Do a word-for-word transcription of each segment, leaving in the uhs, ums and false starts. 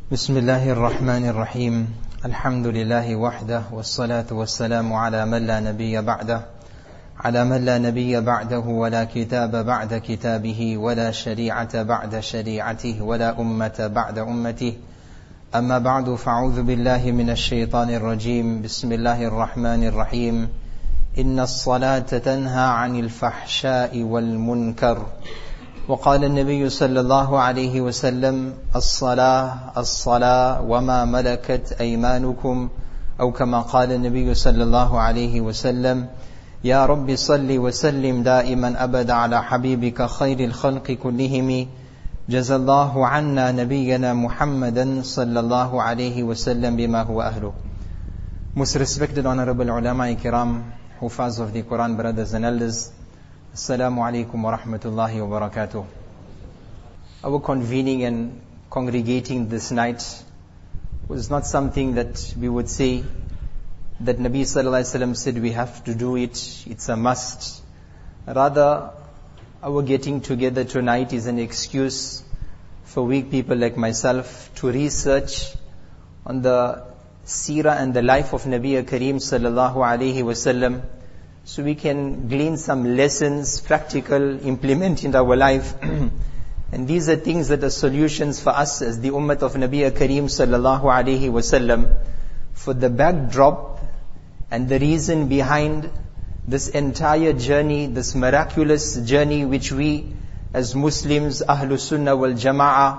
بسم الله الرحمن الرحيم الحمد لله وحده والصلاة والسلام على من لا نبي بعده على من لا نبي بعده ولا كتاب بعد كتابه ولا شريعة بعد شريعته ولا أمة بعد أمته أما بعد فأعوذ بالله من الشيطان الرجيم بسم الله الرحمن الرحيم إن الصلاة تنهى عن الفحشاء والمنكر وقال النبي صلى الله عليه وسلم الصلاة الصلاة وما ملكت أيمانكم أو كما قال النبي صلى الله عليه وسلم يا رب صل وسلم دائما أبدا على حبيبك خير الخلق كلهم جزى الله عنا نبينا محمدا صلى الله عليه وسلم بما هو أهله. Most respected honorable ulama kiram, hufaz of the Quran, brothers and elders, Assalamu alaikum wa rahmatullahi wa barakatuh. Our convening and congregating this night was not something that we would say that Nabi sallallahu alaihi wasallam said we have to do it, it's a must. Rather, our getting together tonight is an excuse for weak people like myself to research on the seerah and the life of Nabi Kareem sallallahu alaihi wasallam, so we can glean some lessons, practical, implement in our life. And these are things that are solutions for us as the ummah of Nabi Kareem sallallahu alaihi wasallam, for the backdrop and the reason behind this entire journey, this miraculous journey which we as Muslims, Ahlus Sunnah wal Jama'ah,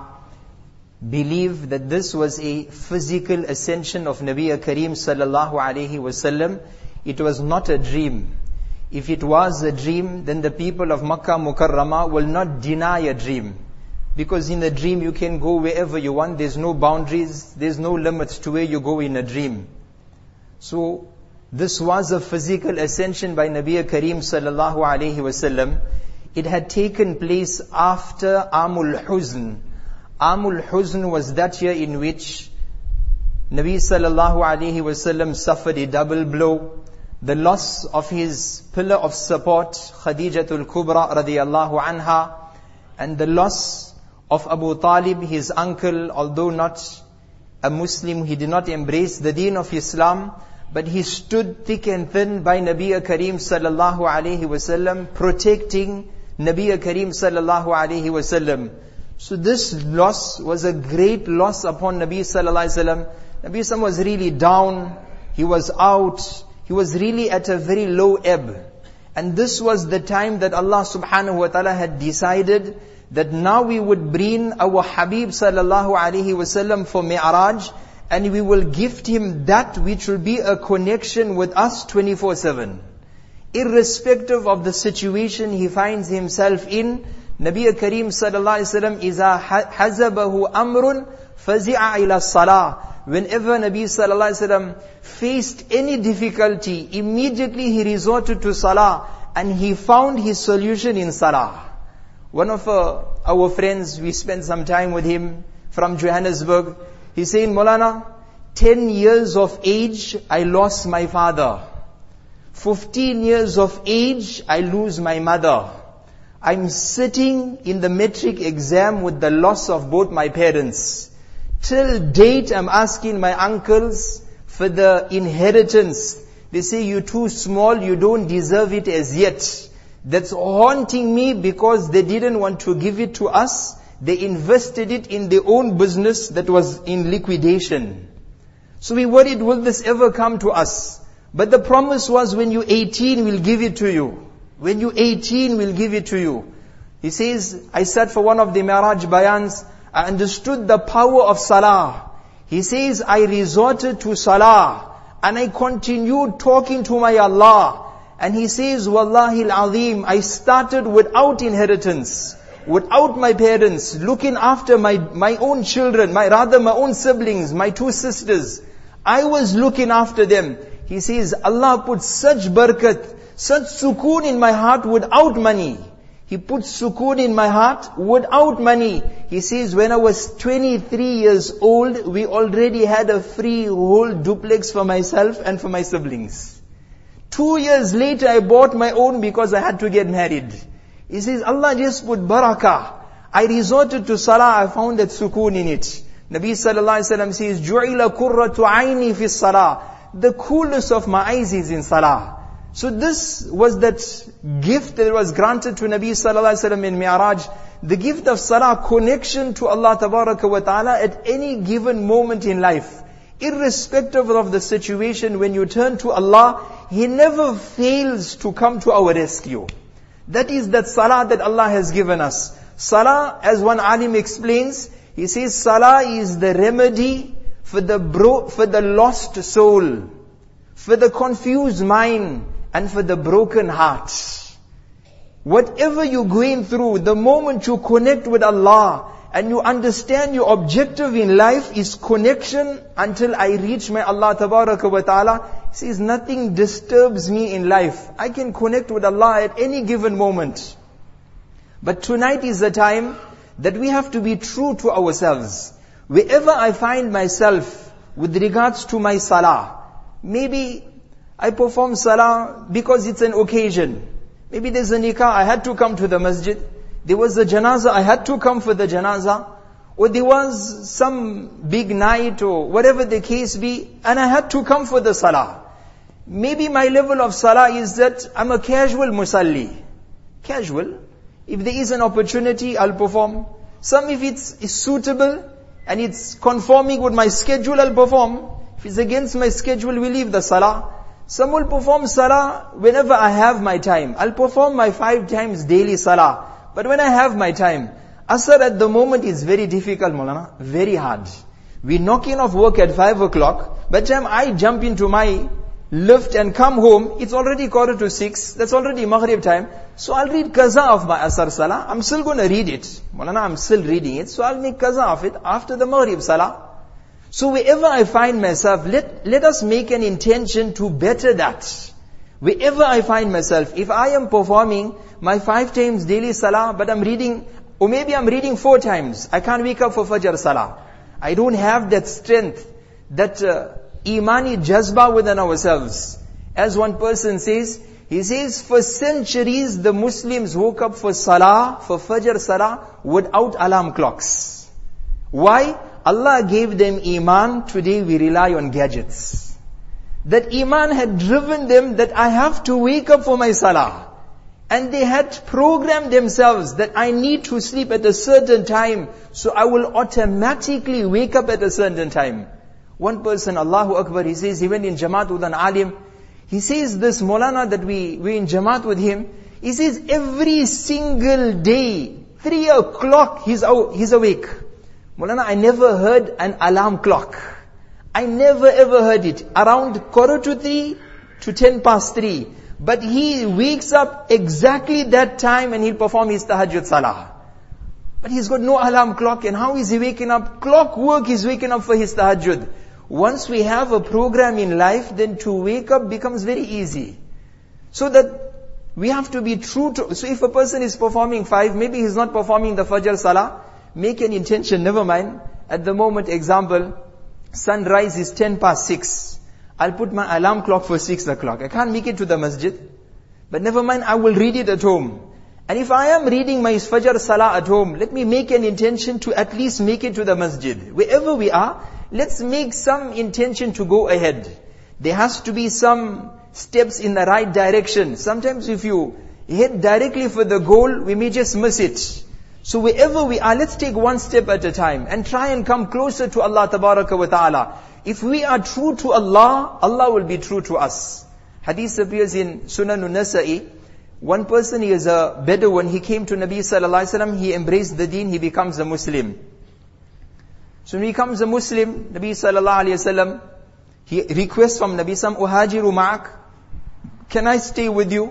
believe that this was a physical ascension of Nabi Kareem sallallahu alaihi wasallam. It was not a dream. If it was a dream, then the people of Makkah Mukarramah will not deny a dream. Because in a dream you can go wherever you want. There's no boundaries. There's no limits to where you go in a dream. So, this was a physical ascension by Nabi Kareem sallallahu alaihi wasallam. It had taken place after Amul Huzn. Amul Huzn was that year in which Nabi sallallahu alaihi wasallam suffered a double blow. The loss of his pillar of support, Khadijatul Kubra radiyallahu anha, and the loss of Abu Talib, his uncle. Although not a Muslim, he did not embrace the deen of Islam, but he stood thick and thin by Nabi Kareem sallallahu alaihi wasallam, protecting Nabi Kareem sallallahu alaihi wasallam. So this loss was a great loss upon Nabi sallallahu alaihi wasallam. Nabi sallallahu was really down. He was out. He was really at a very low ebb. And this was the time that Allah subhanahu wa ta'ala had decided that now we would bring our Habib sallallahu alaihi wasallam for Mi'raj, and we will gift him that which will be a connection with us twenty-four seven. Irrespective of the situation he finds himself in, Nabi Kareem sallallahu alaihi wasallam iza hazabahu amrun fazi'a ila salah. Whenever Nabi sallallahu alaihi wasallam faced any difficulty, immediately he resorted to salah, and he found his solution in salah. One of uh, our friends, we spent some time with him from Johannesburg. He's saying, Maulana, ten years of age, I lost my father. fifteen years of age, I lose my mother. I'm sitting in the metric exam with the loss of both my parents. Till date, I'm asking my uncles for the inheritance. They say, you're too small, you don't deserve it as yet. That's haunting me because they didn't want to give it to us. They invested it in their own business that was in liquidation. So we worried, will this ever come to us? But the promise was, when you're eighteen, we'll give it to you. When you're eighteen, we'll give it to you. He says, I sat for one of the Mi'raj bayans, I understood the power of salah. He says, I resorted to salah, and I continued talking to my Allah. And he says, Wallahi al-Azim, I started without inheritance, without my parents, looking after my, my own children, my rather my own siblings, my two sisters. I was looking after them. He says, Allah put such barakat, such sukoon in my heart without money. He put sukoon in my heart without money. He says, when I was twenty-three years old, we already had a free whole duplex for myself and for my siblings. Two years later, I bought my own because I had to get married. He says, Allah just put barakah. I resorted to salah, I found that sukoon in it. Nabi sallallahu alaihi wasallam says, "Ju'ila qurratu aini fi salah." The coolness of my eyes is in salah. So this was that gift that was granted to Nabi sallallahu alaihi wasallam in Mi'raj. The gift of salah, connection to Allah tabaraka wa ta'ala at any given moment in life. Irrespective of the situation, when you turn to Allah, He never fails to come to our rescue. That is that salah that Allah has given us. Salah, as one alim explains, he says salah is the remedy for the bro- for the lost soul, for the confused mind, and for the broken heart. Whatever you're going through, the moment you connect with Allah, and you understand your objective in life is connection until I reach my Allah tabaraka wa ta'ala. He says, nothing disturbs me in life. I can connect with Allah at any given moment. But tonight is the time that we have to be true to ourselves. Wherever I find myself with regards to my salah, maybe I perform salah because it's an occasion. Maybe there's a nikah, I had to come to the masjid. There was a janazah, I had to come for the janazah. Or there was some big night or whatever the case be, and I had to come for the salah. Maybe my level of salah is that I'm a casual musalli. Casual. If there is an opportunity, I'll perform. Some if it's, it's suitable and it's conforming with my schedule, I'll perform. If it's against my schedule, we leave the salah. Some will perform salah whenever I have my time. I'll perform my five times daily salah. But when I have my time, Asr at the moment is very difficult, Maulana. Very hard. We're knocking off work at five o'clock. By the time I jump into my lift and come home, it's already quarter to six. That's already Maghrib time. So I'll read qaza of my Asr salah. I'm still going to read it. Maulana, I'm still reading it. So I'll make qaza of it after the Maghrib salah. So wherever I find myself, let, let us make an intention to better that. Wherever I find myself, if I am performing my five times daily salah, but I'm reading, or maybe I'm reading four times, I can't wake up for Fajr salah. I don't have that strength, that uh, imani jazba within ourselves. As one person says, he says, for centuries the Muslims woke up for salah, for Fajr salah, without alarm clocks. Why? Allah gave them iman, today we rely on gadgets. That iman had driven them that I have to wake up for my salah. And they had programmed themselves that I need to sleep at a certain time, so I will automatically wake up at a certain time. One person, Allahu Akbar, he says, he went in Jamaat with an alim. He says this Maulana that we, we in Jamaat with him, he says every single day, three o'clock, he's, out, he's awake. Maulana, I never heard an alarm clock. I never ever heard it. Around quarter to three to ten past three. But he wakes up exactly that time and he'll perform his tahajjud salah. But he's got no alarm clock, and how is he waking up? Clockwork is waking up for his tahajjud. Once we have a program in life, then to wake up becomes very easy. So that we have to be true to, so if a person is performing five, maybe he's not performing the Fajr salah, make an intention, never mind. At the moment, example, sunrise is ten past six. I'll put my alarm clock for six o'clock. I can't make it to the masjid. But never mind, I will read it at home. And if I am reading my Fajr Salah at home, let me make an intention to at least make it to the masjid. Wherever we are, let's make some intention to go ahead. There has to be some steps in the right direction. Sometimes if you head directly for the goal, we may just miss it. So wherever we are, let's take one step at a time and try and come closer to Allah Tabaraka wa Ta'ala. If we are true to Allah, Allah will be true to us. Hadith appears in Sunan al-Nasa'i. One person, he is a Bedouin, he came to Nabi Sallallahu Alaihi Wasallam, he embraced the deen, he becomes a Muslim. So when he becomes a Muslim, Nabi Sallallahu Alaihi Wasallam, he requests from Nabi Sallam, Uhajiru ma'ak, can I stay with you?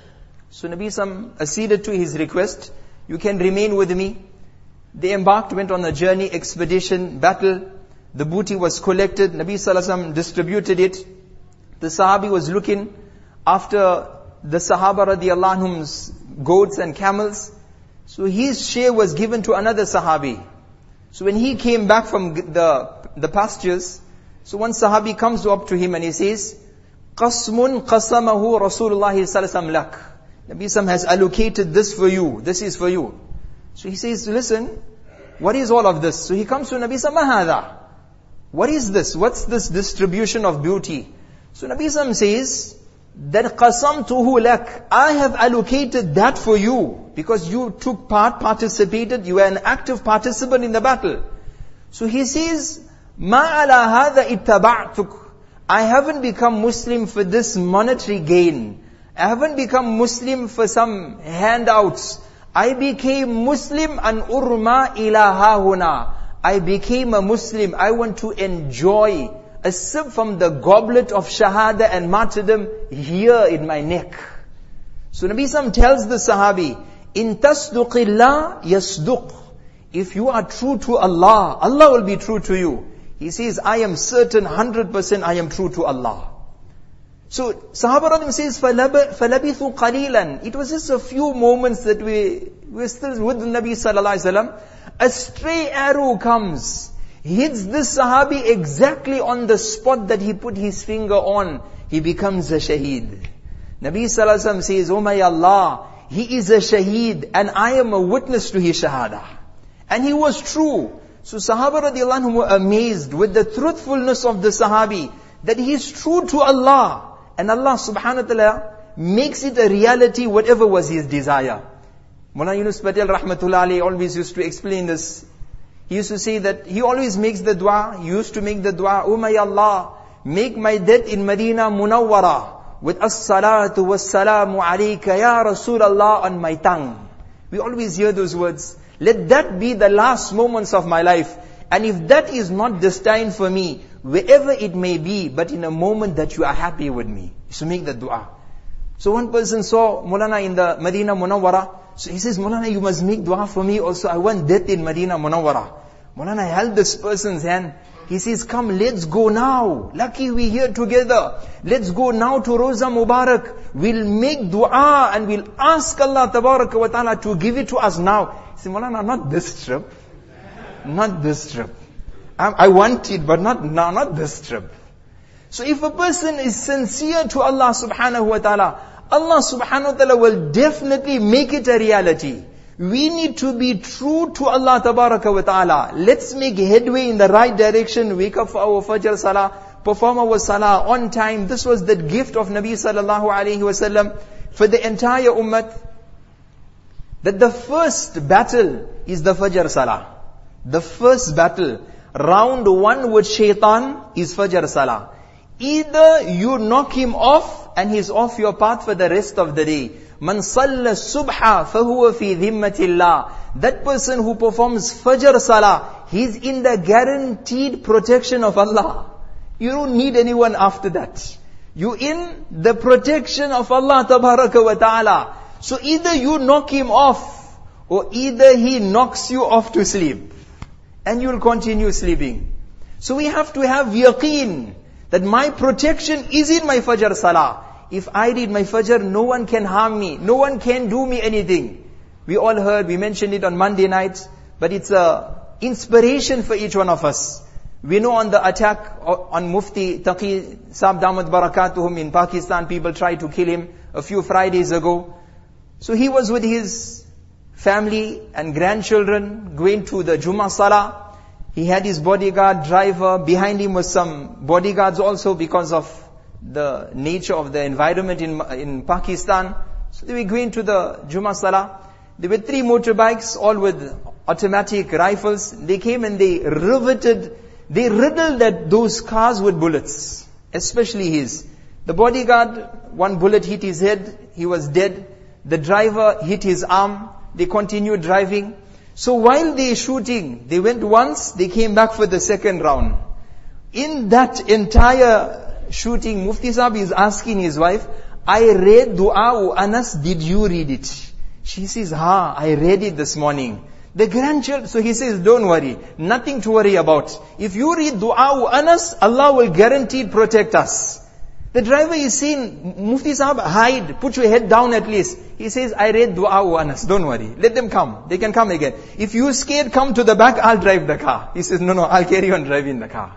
So Nabi Sallam acceded to his request. You can remain with me. They embarked, went on a journey, expedition, battle. The booty was collected. Nabi Sallallahu Alaihi Wasallam distributed it. The Sahabi was looking after the Sahaba radiallahu anhum's goats and camels. So his share was given to another Sahabi. So when he came back from the, the pastures, so one Sahabi comes up to him and he says, Qasmun qasamahu Rasulullah sallallahu alaihi wasallam lak. Nabi Sallam has allocated this for you. This is for you. So he says, listen, what is all of this? So he comes to Nabi Sallallahu Alaihi Wasallam, what is this? What's this distribution of beauty? So Nabi Sallallahu Alaihi Wasallam says, that qasamtuhu lak, I have allocated that for you, because you took part, participated, you were an active participant in the battle. So he says, ma ala hadha ittaba'tuk, I haven't become Muslim for this monetary gain. I haven't become Muslim for some handouts. I became Muslim an urma ila hahuna. I became a Muslim. I want to enjoy a sip from the goblet of shahada and martyrdom here in my neck. So Nabi Sallam tells the Sahabi, in tasduqillah yasduq. If you are true to Allah, Allah will be true to you. He says, I am certain one hundred percent I am true to Allah. So Sahaba Radhim says, فَلَبِثُوا قَلِيلًا. It was just a few moments that we were still with the Nabi Sallallahu Alaihi Wasallam. A stray arrow comes, hits this Sahabi exactly on the spot that he put his finger on. He becomes a shaheed. Nabi Sallallahu Alaihi Wasallam says, oh my Allah, he is a shaheed and I am a witness to his shahada. And he was true. So Sahaba radiallahu anhu were amazed with the truthfulness of the Sahabi, that he is true to Allah. And Allah subhanahu wa ta'ala makes it a reality whatever was his desire. Mullah Yunus Patel rahmatullah alayhi always used to explain this. He used to say that he always makes the dua, he used to make the dua, oh my Allah, make my death in Medina Munawwara with as-salatu was-salamu alayka ya Rasulallah on my tongue. We always hear those words. Let that be the last moments of my life. And if that is not destined for me, wherever it may be, but in a moment that you are happy with me. So make the dua. So one person saw Mulana in the Medina Munawwara. So he says, Mulana, you must make dua for me also. I want death in Medina Munawwara. Mulana held this person's hand. He says, come, let's go now. Lucky we here together. Let's go now to Roza Mubarak. We'll make dua and we'll ask Allah Tabaraka wa Ta'ala to give it to us now. He said, Mulana, not this trip. Not this trip. I, I want it, but not now, not this trip. So if a person is sincere to Allah subhanahu wa ta'ala, Allah subhanahu wa ta'ala will definitely make it a reality. We need to be true to Allah tabaraka wa ta'ala. Let's make headway in the right direction. Wake up for our Fajr Salah, perform our Salah on time. This was the gift of Nabi sallallahu alayhi wasallam for the entire ummah. That the first battle is the Fajr Salah. The first battle, round one with shaitan, is Fajr Salah. Either you knock him off and he's off your path for the rest of the day. Man salla subha fahuwa fi dhimmatillah. That person who performs Fajr Salah, he's in the guaranteed protection of Allah. You don't need anyone after that. You in the protection of Allah tabaraka wa ta'ala. So either you knock him off, or either he knocks you off to sleep. And you'll continue sleeping. So we have to have yaqeen that my protection is in my Fajr Salah. If I read my Fajr, no one can harm me. No one can do me anything. We all heard, we mentioned it on Monday night, but it's a inspiration for each one of us. We know on the attack on Mufti Taqi Saab Damat Barakatuhum in Pakistan, people tried to kill him a few Fridays ago. So he was with his family and grandchildren going to the Jummah Salah. He had his bodyguard, driver, behind him was some bodyguards also because of the nature of the environment in in Pakistan. So they were going to the Jummah Salah. There were three motorbikes, all with automatic rifles. They came and they riveted, they riddled that those cars with bullets, especially his. The bodyguard, one bullet hit his head, he was dead. The driver hit his arm. They continued driving. So while they shooting, they went once, they came back for the second round. In that entire shooting, Mufti Sahib is asking his wife, I read Du'a Anas, did you read it? She says, ha, I read it this morning. The grandchild, so he says, don't worry, nothing to worry about. If you read Du'a Anas, Allah will guaranteed protect us. The driver is saying, Mufti Sahib, hide, put your head down at least. He says, I read Du'a Anas, don't worry, let them come, they can come again. If you're scared, come to the back, I'll drive the car. He says, no, no, I'll carry on driving the car.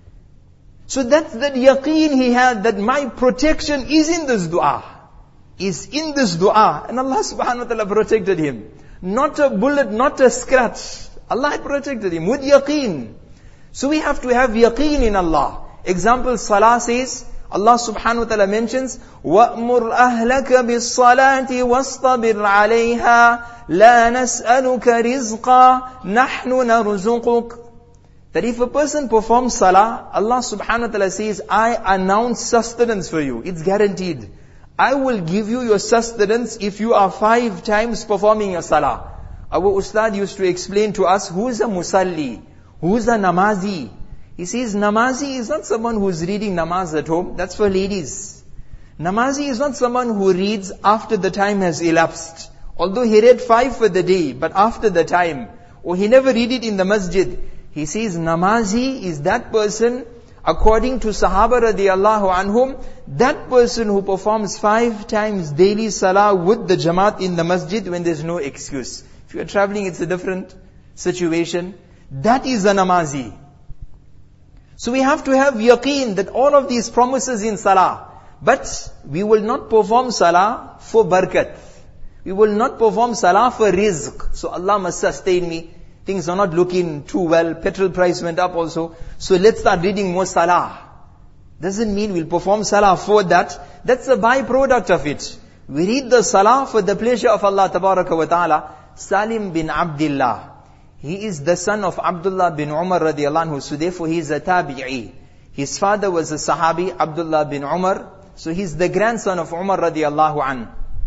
So that's that yaqeen he had, that my protection is in this dua. Is in this dua. And Allah subhanahu wa ta'ala protected him. Not a bullet, not a scratch. Allah had protected him with yaqeen. So we have to have yaqeen in Allah. Example, salah says, Allah subhanahu wa ta'ala mentions, وَأْمُرْ أَهْلَكَ بِالصَّلَاةِ وَاصْطَبِرْ عَلَيْهَا لَا نَسْأَلُكَ رِزْقًا نَحْنُ نَرْزُقُكَ. That if a person performs salah, Allah subhanahu wa ta'ala says, I announce sustenance for you. It's guaranteed. I will give you your sustenance if you are five times performing your salah. Our ustad used to explain to us, who is a musalli? Who is a namazi? He says, namazi is not someone who is reading namaz at home. That's for ladies. Namazi is not someone who reads after the time has elapsed. Although he read five for the day, but after the time, or he never read it in the masjid. He says, namazi is that person, according to Sahaba radiallahu anhum, that person who performs five times daily salah with the jamaat in the masjid when there's no excuse. If you're traveling, it's a different situation. That is a namazi. So we have to have yaqeen that all of these promises in salah. But we will not perform salah for barakat. We will not perform salah for rizq. So Allah must sustain me. Things are not looking too well. Petrol price went up also. So let's start reading more salah. Doesn't mean we'll perform salah for that. That's a byproduct of it. We read the salah for the pleasure of Allah tabaraka wa ta'ala. Salim bin Abdullah. He is the son of Abdullah bin Umar radiallahu anhu. So therefore he is a tabi'i. His father was a sahabi, Abdullah bin Umar. So he's the grandson of Umar radiallahu anhu.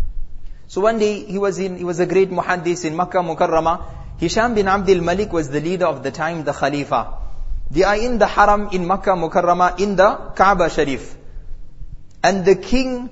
So one day he was in, he was a great muhaddis in Makkah Mukarramah. Hisham bin Abdul Malik was the leader of the time, the Khalifa. They are in the Haram in Makkah Mukarramah, in the Kaaba Sharif. And the king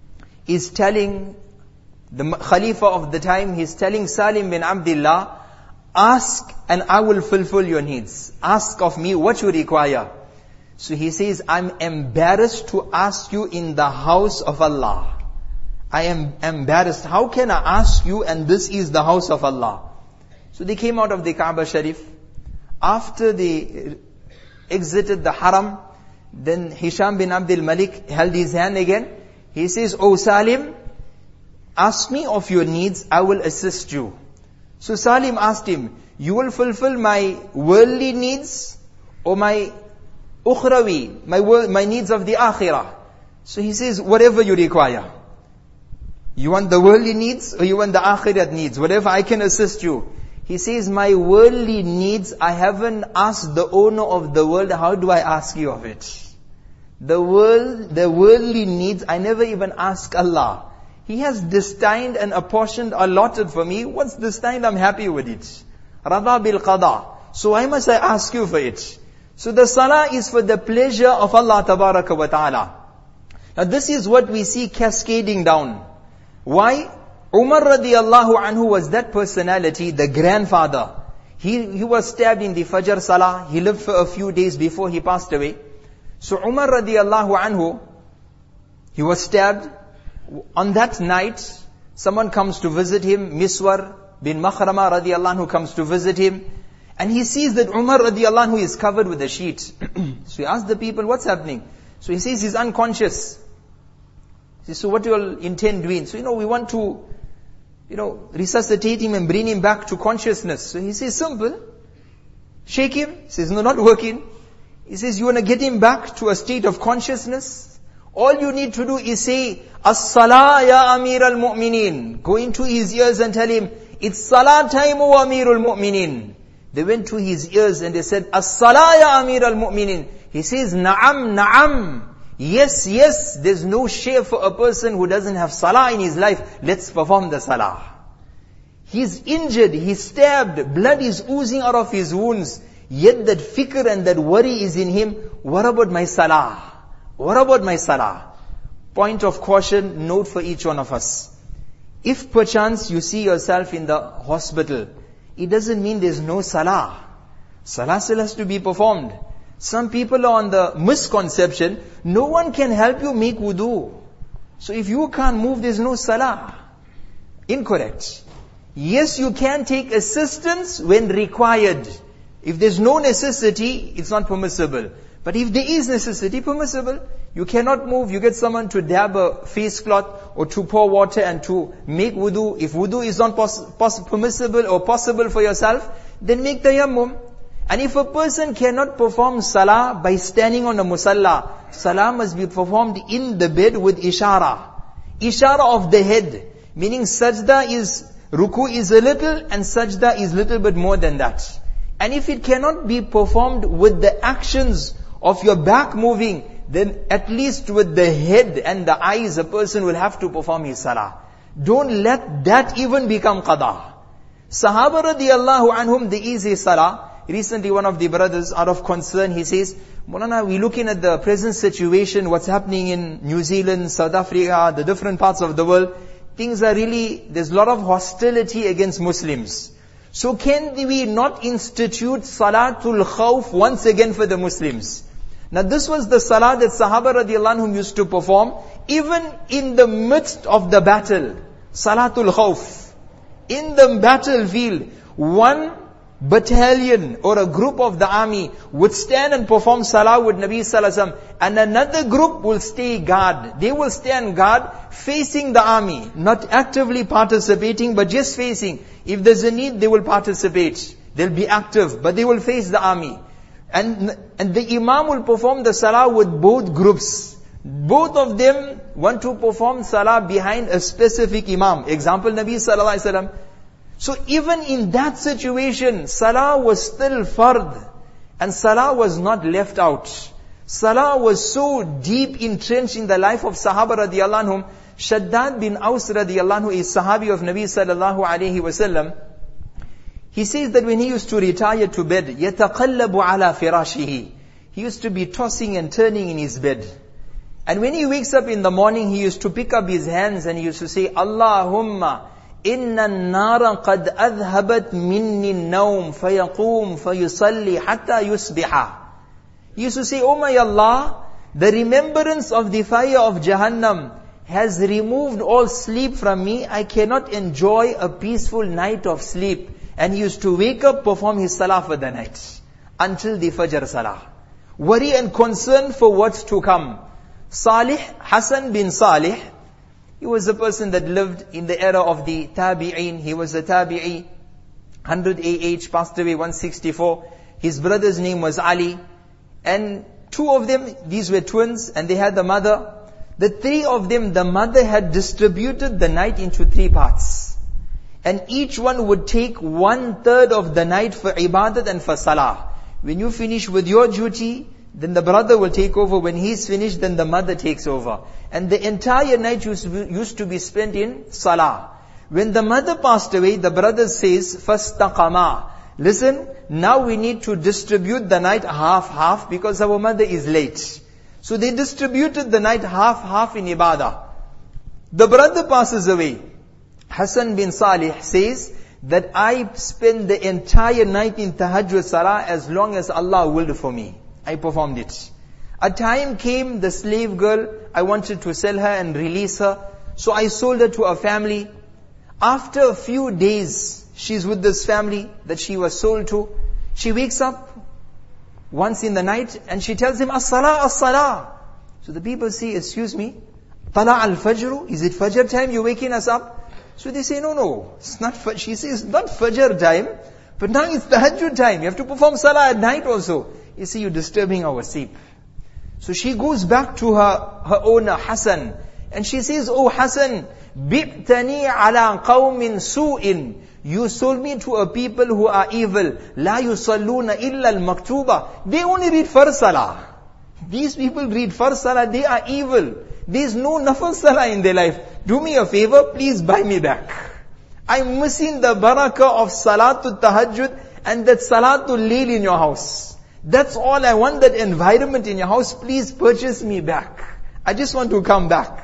is telling, the Khalifa of the time, he's telling Salim bin Abdullah, ask and I will fulfill your needs. Ask of me what you require. So he says, I'm embarrassed to ask you in the house of Allah. I am embarrassed. How can I ask you and this is the house of Allah? So they came out of the Kaaba Sharif. After they exited the Haram, then Hisham bin Abdul Malik held his hand again. He says, O Salim, ask me of your needs, I will assist you. So Salim asked him, you will fulfill my worldly needs or my ukhrawi, my, my needs of the akhirah? So he says, whatever you require. You want the worldly needs or you want the akhirat needs? Whatever, I can assist you. He says, my worldly needs, I haven't asked the owner of the world, how do I ask you of it? The world, the worldly needs, I never even ask Allah. He has destined and apportioned, allotted for me. What's destined? I'm happy with it. Rada bil qada. So why must I ask you for it? So the salah is for the pleasure of Allah tabaraka wa ta'ala. Now this is what we see cascading down. Why? Umar radiallahu anhu was that personality, the grandfather. He, he was stabbed in the Fajr Salah. He lived for a few days before he passed away. So Umar radiallahu anhu, he was stabbed. On that night, someone comes to visit him. Miswar bin Makhrama radiallahu anhu comes to visit him. And he sees that Umar radiallahu anhu is covered with a sheet. So he asks the people, what's happening? So he says he's unconscious. He says, so what do you all intend doing? So you know, we want to, you know, resuscitate him and bring him back to consciousness. So he says, simple. Shake him. He says, no, not working. He says, you want to get him back to a state of consciousness? All you need to do is say, As-salah ya Amir al-Mu'mineen. Go into his ears and tell him, it's salah time, O Amir al-Mu'mineen. They went to his ears and they said, As-salah ya Amir al-Mu'mineen. He says, Na'am, Na'am. Yes, yes, there's no share for a person who doesn't have salah in his life. Let's perform the salah. He's injured, he's stabbed, blood is oozing out of his wounds. Yet that fikr and that worry is in him. What about my salah? What about my salah? Point of caution, note for each one of us. If perchance you see yourself in the hospital, it doesn't mean there's no salah. Salah still has to be performed. Some people are on the misconception, no one can help you make wudu. So if you can't move, there's no salah. Incorrect. Yes, you can take assistance when required. If there's no necessity, it's not permissible. But if there is necessity, permissible. You cannot move, you get someone to dab a face cloth or to pour water and to make wudu. If wudu is not pos- pos- permissible or possible for yourself, then make tayammum. And if a person cannot perform salah by standing on a musalla, salah must be performed in the bed with ishara. Ishara of the head. Meaning sajda is, ruku is a little and sajda is little bit more than that. And if it cannot be performed with the actions of your back moving, then at least with the head and the eyes, a person will have to perform his salah. Don't let that even become qada. Sahaba radiallahu anhum, the easy salah. Recently one of the brothers, out of concern, he says, Maulana, we're looking at the present situation, what's happening in New Zealand, South Africa, the different parts of the world. Things are really, there's a lot of hostility against Muslims. So can we not institute Salatul Khawf once again for the Muslims? Now this was the salah that Sahaba radiallahu anhum used to perform, even in the midst of the battle. Salatul Khawf. In the battlefield, one battalion or a group of the army would stand and perform salah with Nabi sallallahu alaihi wasallam, and another group will stay guard. They will stand guard facing the army, not actively participating, but just facing. If there's a need, they will participate. They'll be active, but they will face the army. And, and the imam will perform the salah with both groups. Both of them want to perform salah behind a specific imam. Example, Nabi sallallahu alaihi wasallam. So even in that situation, salah was still fard. And salah was not left out. Salah was so deep entrenched in the life of Sahaba radiallahu anhum. Shaddad bin Aus radiallahu anhu is Sahabi of Nabi sallallahu alayhi wasallam. He says that when he used to retire to bed, يَتَقَلَّبُ عَلَى فِرَاشِهِ, he used to be tossing and turning in his bed. And when he wakes up in the morning, he used to pick up his hands and he used to say, Allahumma inna an-nara qad adhabat minni an-nawm fayaqum fayusalli hatta yusbiha. He used to say, Oh my Allah, the remembrance of the fire of Jahannam has removed all sleep from me. I cannot enjoy a peaceful night of sleep. And he used to wake up, perform his salah for the night, until the Fajr salah. Worry and concern for what's to come. Salih, Hassan bin Salih, he was a person that lived in the era of the Tabi'een. He was a Tabi'i, one hundred A H, passed away one sixty-four. His brother's name was Ali. And two of them, these were twins, and they had a mother. The three of them, the mother had distributed the night into three parts. And each one would take one third of the night for ibadat and for salah. When you finish with your duty, then the brother will take over. When he's finished, then the mother takes over. And the entire night used to be spent in salah. When the mother passed away, the brother says, فَاسْتَقَمَا. Listen, now we need to distribute the night half-half because our mother is late. So they distributed the night half-half in ibadah. The brother passes away. Hassan bin Salih says that I spend the entire night in tahajjud salah as long as Allah willed for me. I performed it. A time came, the slave girl, I wanted to sell her and release her. So I sold her to a family. After a few days, she's with this family that she was sold to. She wakes up once in the night and she tells him, As-salah, as-salah. So the people say, excuse me, Tala al-fajr, is it fajr time you're waking us up? So they say, no, no, it's not fajr. She says, not fajr time, but now it's tahajjud time. You have to perform salah at night also. You see, you're disturbing our sleep. So she goes back to her, her owner, Hassan, and she says, Oh Hassan, bi'tani ala qawmin su'in. You sold me to a people who are evil. La yusalluna illa al-maktuba. They only read first salah. These people read first salah, they are evil. There's no nafal salah in their life. Do me a favor, please buy me back. I'm missing the barakah of salatul tahajjud and that salatul layl in your house. That's all I want, that environment in your house. Please purchase me back. I just want to come back.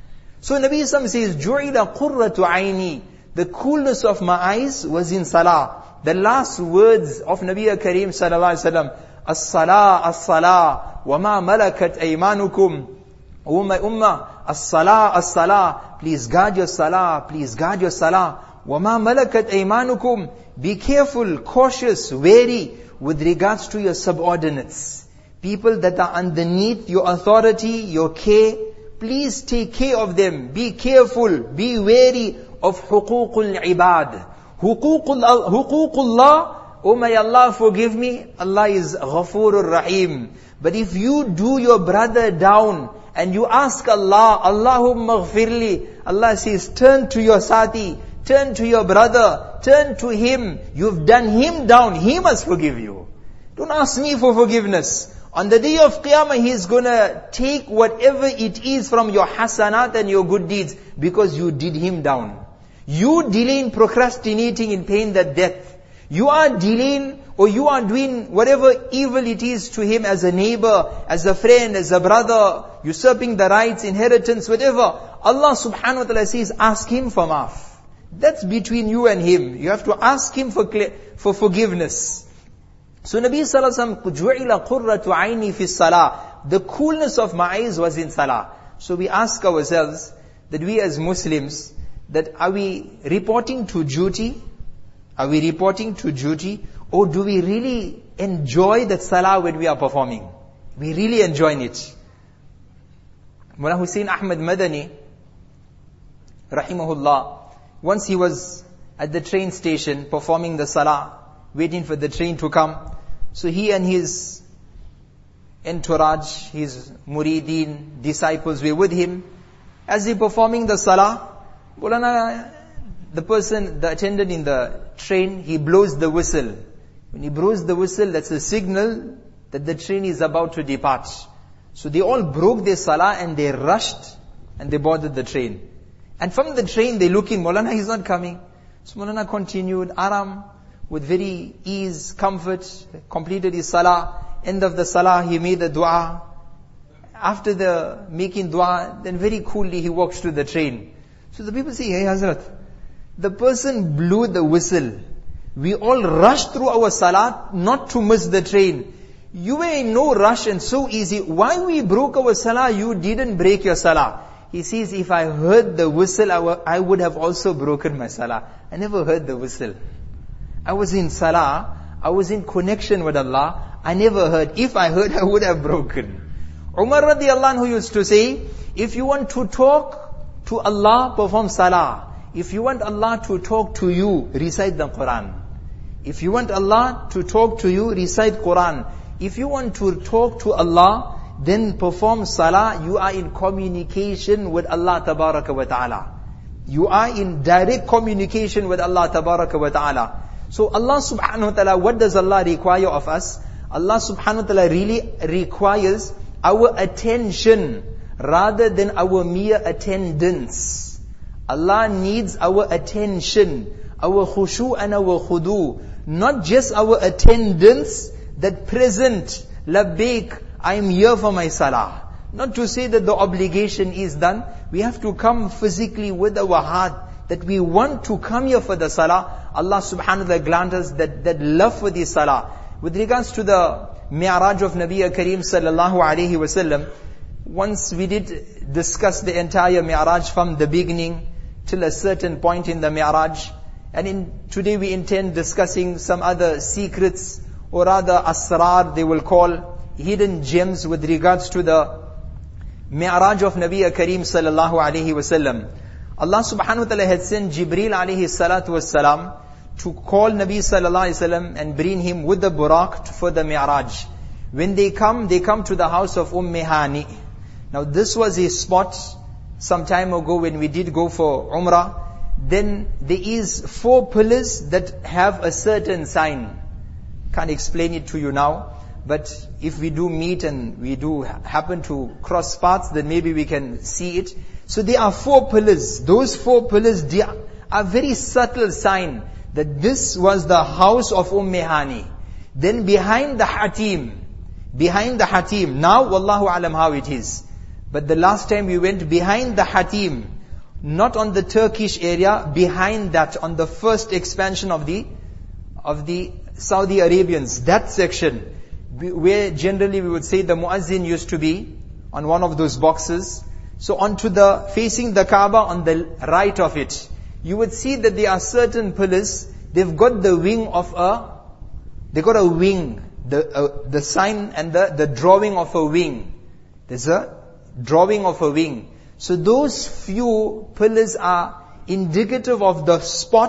So Nabi Islam says, Ju'ila qurratu aini. The coolness of my eyes was in salah. The last words of Nabi Kareem sallallahu alaihi wasallam, As-salah, as-salah, wa ma malakat aymanukum. O my ummah, as-salah, as-salah. Please guard your salah, please guard your salah. Wa ma malakat aymanukum. Be careful, cautious, wary with regards to your subordinates. People that are underneath your authority, your care. Please take care of them. Be careful, be wary of huququl ibad. Huququllah, oh may Allah forgive me, Allah is Ghafurur Rahim. But if you do your brother down and you ask Allah, Allahumma ghfirli, Allah says, turn to your sati, turn to your brother, turn to him. You've done him down, he must forgive you. Don't ask me for forgiveness. On the day of Qiyamah, He's gonna take whatever it is from your hasanat and your good deeds, because you did him down. You delaying, procrastinating in paying that debt. You are delaying, or you are doing whatever evil it is to him as a neighbor, as a friend, as a brother, usurping the rights, inheritance, whatever. Allah subhanahu wa ta'ala says, ask him for maaf. That's between you and him. You have to ask him for for forgiveness. So Nabi sallallahu alaihi wasallam, جُعِلَ قُرَّةُ عَيْنِي فِي الصَّلَاةِ. The coolness of my eyes was in salah. So we ask ourselves, that we as Muslims, that are we reporting to duty? Are we reporting to duty? Or do we really enjoy that salah when we are performing? We really enjoy it. Mullah Hussain Ahmad Madani, rahimahullah, once he was at the train station performing the salah, waiting for the train to come. So he and his entourage, his murideen, disciples were with him. As he performing the salah, Maulana, the person, the attendant in the train, he blows the whistle. When he blows the whistle, that's a signal that the train is about to depart. So they all broke their salah and they rushed and they boarded the train. And from the train they look in, Maulana, he's not coming. So Maulana continued, aram, with very ease, comfort, completed his salah. End of the salah, he made a dua. After the making dua, then very coolly he walks to the train. So the people say, hey Hazrat, the person blew the whistle. We all rushed through our salah not to miss the train. You were in no rush and so easy. Why we broke our salah, you didn't break your salah? He says, if I heard the whistle, I, w- I would have also broken my salah. I never heard the whistle. I was in salah, I was in connection with Allah, I never heard. If I heard, I would have broken. Umar radiallahu anhu used to say, if you want to talk to Allah, perform salah. If you want Allah to talk to you, recite the Quran. If you want Allah to talk to you, recite Quran. If you want to talk to Allah, then perform salah. You are in communication with Allah tabaraka wa ta'ala. You are in direct communication with Allah tabaraka wa ta'ala. So Allah subhanahu wa ta'ala, what does Allah require of us? Allah subhanahu wa ta'ala really requires our attention rather than our mere attendance. Allah needs our attention, our khushu and our khudu. Not just our attendance, that present, labbaik, I am here for my salah. Not to say that the obligation is done. We have to come physically with our heart, that we want to come here for the salah. Allah subhanahu wa ta'ala grant us that, that love for the salah. With regards to the Mi'raj of Nabi Kareem sallallahu alayhi wasallam, once we did discuss the entire Mi'raj from the beginning till a certain point in the Mi'raj. And in today we intend discussing some other secrets, or rather asrar they will call, hidden gems with regards to the Mi'raj of Nabi Kareem sallallahu alayhi wasallam. Allah subhanahu wa ta'ala had sent Jibreel alayhi salatu wassalam to call Nabi sallallahu alayhi wasallam and bring him with the Buraq for the Mi'raj. When they come, they come to the house of Umm Hani. Now this was a spot some time ago when we did go for Umrah. Then there is four pillars that have a certain sign. Can't explain it to you now. But if we do meet and we do happen to cross paths, then maybe we can see it. So there are four pillars. Those four pillars, they are a very subtle sign that this was the house of Umm Hani. Then behind the Hatim, behind the Hatim, now wallahu alam how it is. But the last time we went behind the Hatim, not on the Turkish area, behind that, on the first expansion of the, of the Saudi Arabians, that section, where generally we would say the Muazzin used to be, on one of those boxes. So onto the, facing the Kaaba on the right of it, you would see that there are certain pillars, they've got the wing of a, they got a wing, the uh, the sign and the, the drawing of a wing. There's a drawing of a wing. So those few pillars are indicative of the spot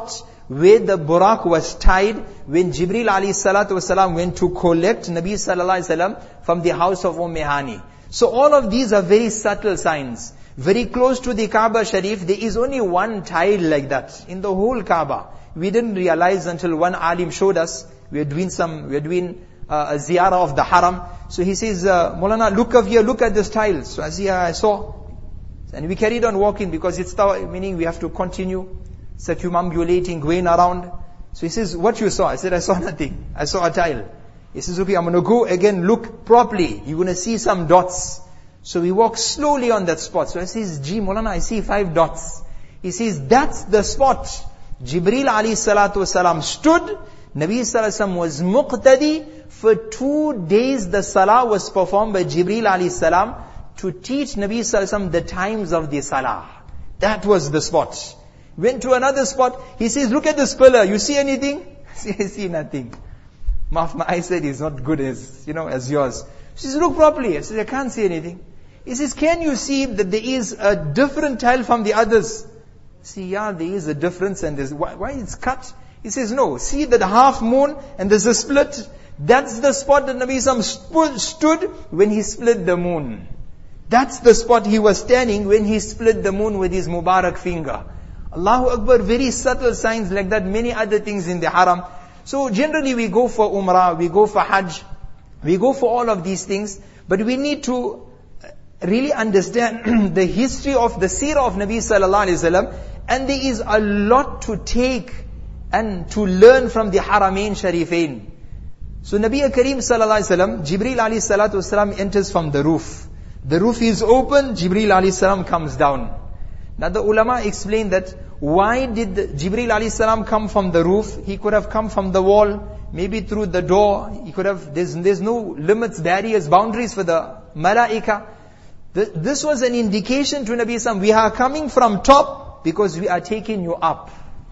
where the Buraq was tied when Jibreel alayhi salatu wasalam went to collect Nabi sallallahu alayhi wasallam from the house of Umm Hani. So all of these are very subtle signs. Very close to the Kaaba Sharif, there is only one tile like that in the whole Kaaba. We didn't realize until one alim showed us. We were doing some, we were doing uh, a ziyarah of the Haram. So he says, uh, Maulana, look up here, look at this tile. So I see, I saw. And we carried on walking because it's the, meaning we have to continue circumambulating, going around. So he says, what you saw? I said, I saw nothing. I saw a tile. He says, okay, I'm going to go again, look properly. You're going to see some dots. So we walk slowly on that spot. So I says, gee, Maulana, I see five dots. He says, that's the spot. Jibreel alayhi salatu wasalam stood. Nabi sallallahu alayhi wasallam was muqtadi. For two days the salah was performed by Jibreel alayhi salam to teach Nabi sallallahu alayhi wasallam the times of the salah. That was the spot. Went to another spot. He says, look at this pillar. You see anything? I see nothing. My eyesight is not good as, you know, as yours. She says, look properly. I said, I can't see anything. He says, can you see that there is a different tile from the others? See, yeah, there is a difference and there's, why, why it's cut? He says, no, see that half moon and there's a split. That's the spot that Nabi Sallallahu stood when he split the moon. That's the spot he was standing when he split the moon with his Mubarak finger. Allahu Akbar, very subtle signs like that, many other things in the Haram. So generally we go for Umrah, we go for Hajj, we go for all of these things, but we need to really understand the history of the seerah of Nabi Sallallahu Alaihi Wasallam, and there is a lot to take and to learn from the Haramain Sharifain. So Nabi Kareem Sallallahu Alaihi Wasallam, Jibreel Alayhi Salatu Wasalam enters from the roof. The roof is open, Jibreel Alayhi Salam comes down. Now the ulama explain that why did Jibreel Alayhi Salam come from the roof? He could have come from the wall, maybe through the door. He could have, there's, there's no limits, barriers, boundaries for the malaika. This was an indication to Nabi Sallam, we are coming from top because we are taking you up.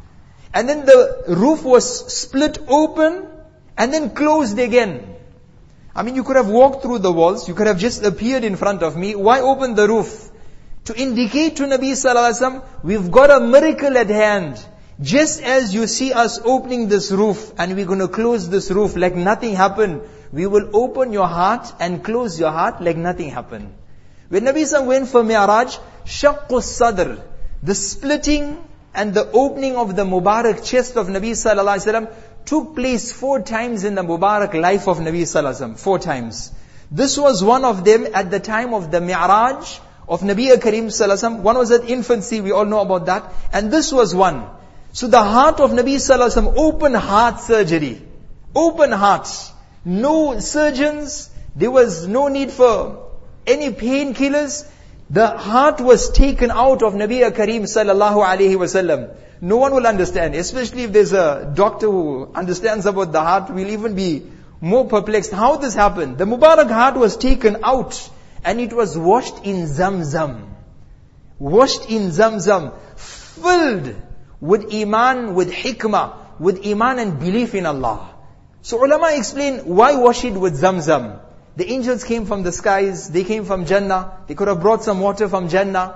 And then the roof was split open and then closed again. I mean, you could have walked through the walls, you could have just appeared in front of me. Why open the roof? To indicate to Nabi Sallallahu Alaihi Wasallam, we've got a miracle at hand. Just as you see us opening this roof and we're going to close this roof like nothing happened, we will open your heart and close your heart like nothing happened. When Nabi Sallallahu went for Mi'raj, shaqqus sadr, the splitting and the opening of the Mubarak chest of Nabi Sallallahu Alaihi Wasallam took place four times in the Mubarak life of Nabi Sallallahu Alaihi Wasallam. Four times. This was one of them at the time of the Mi'raj of Nabi Kareem Sallallahu Alaihi Wasallam. One was at infancy, we all know about that. And this was one. So the heart of Nabi Sallallahu Alaihi Wasallam, open heart surgery. Open heart. No surgeons. There was no need for any painkillers. The heart was taken out of Nabi Kareem Sallallahu Alaihi Wasallam. No one will understand. Especially if there's a doctor who understands about the heart, we'll even be more perplexed. How this happened? The Mubarak heart was taken out. And it was washed in Zamzam. Washed in Zamzam. Filled with Iman, with Hikmah, with Iman and belief in Allah. So ulama explain why wash it with Zamzam. The angels came from the skies, they came from Jannah, they could have brought some water from Jannah.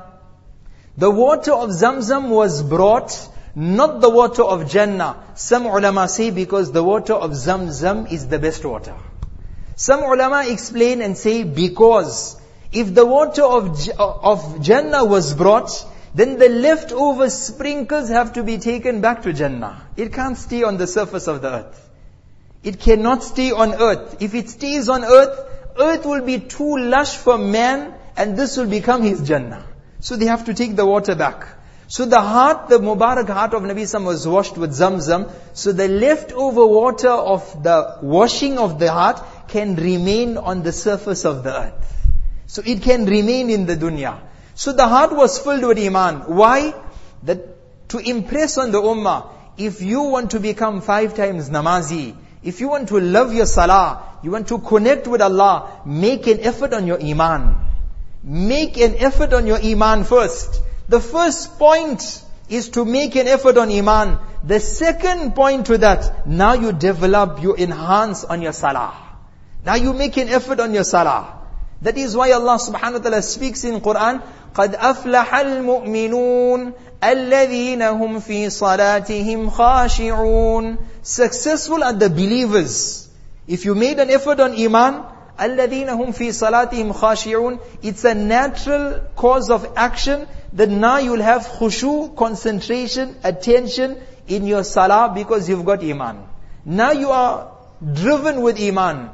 The water of Zamzam was brought, not the water of Jannah. Some ulama say because the water of Zamzam is the best water. Some ulama explain and say because if the water of, of Jannah was brought, then the leftover sprinkles have to be taken back to Jannah. It can't stay on the surface of the earth. It cannot stay on earth. If it stays on earth, earth will be too lush for man and this will become his Jannah. So they have to take the water back. So the heart, the Mubarak heart of Nabi Sallam was washed with Zamzam. So the leftover water of the washing of the heart can remain on the surface of the earth. So it can remain in the dunya. So the heart was filled with Iman. Why? That to impress on the ummah, if you want to become five times namazi, if you want to love your salah, you want to connect with Allah, make an effort on your Iman. Make an effort on your Iman first. The first point is to make an effort on Iman. The second point to that, now you develop, you enhance on your salah. Now you make an effort on your salah. That is why Allah subhanahu wa ta'ala speaks in Quran, قَدْ أَفْلَحَ الْمُؤْمِنُونَ الَّذِينَ هُمْ فِي صَلَاتِهِمْ خَاشِعُونَ. Successful are the believers. If you made an effort on Iman, الَّذِينَ هُمْ فِي صَلَاتِهِمْ خَاشِعُونَ. It's a natural cause of action that now you'll have khushu, concentration, attention in your salah because you've got Iman. Now you are driven with Iman.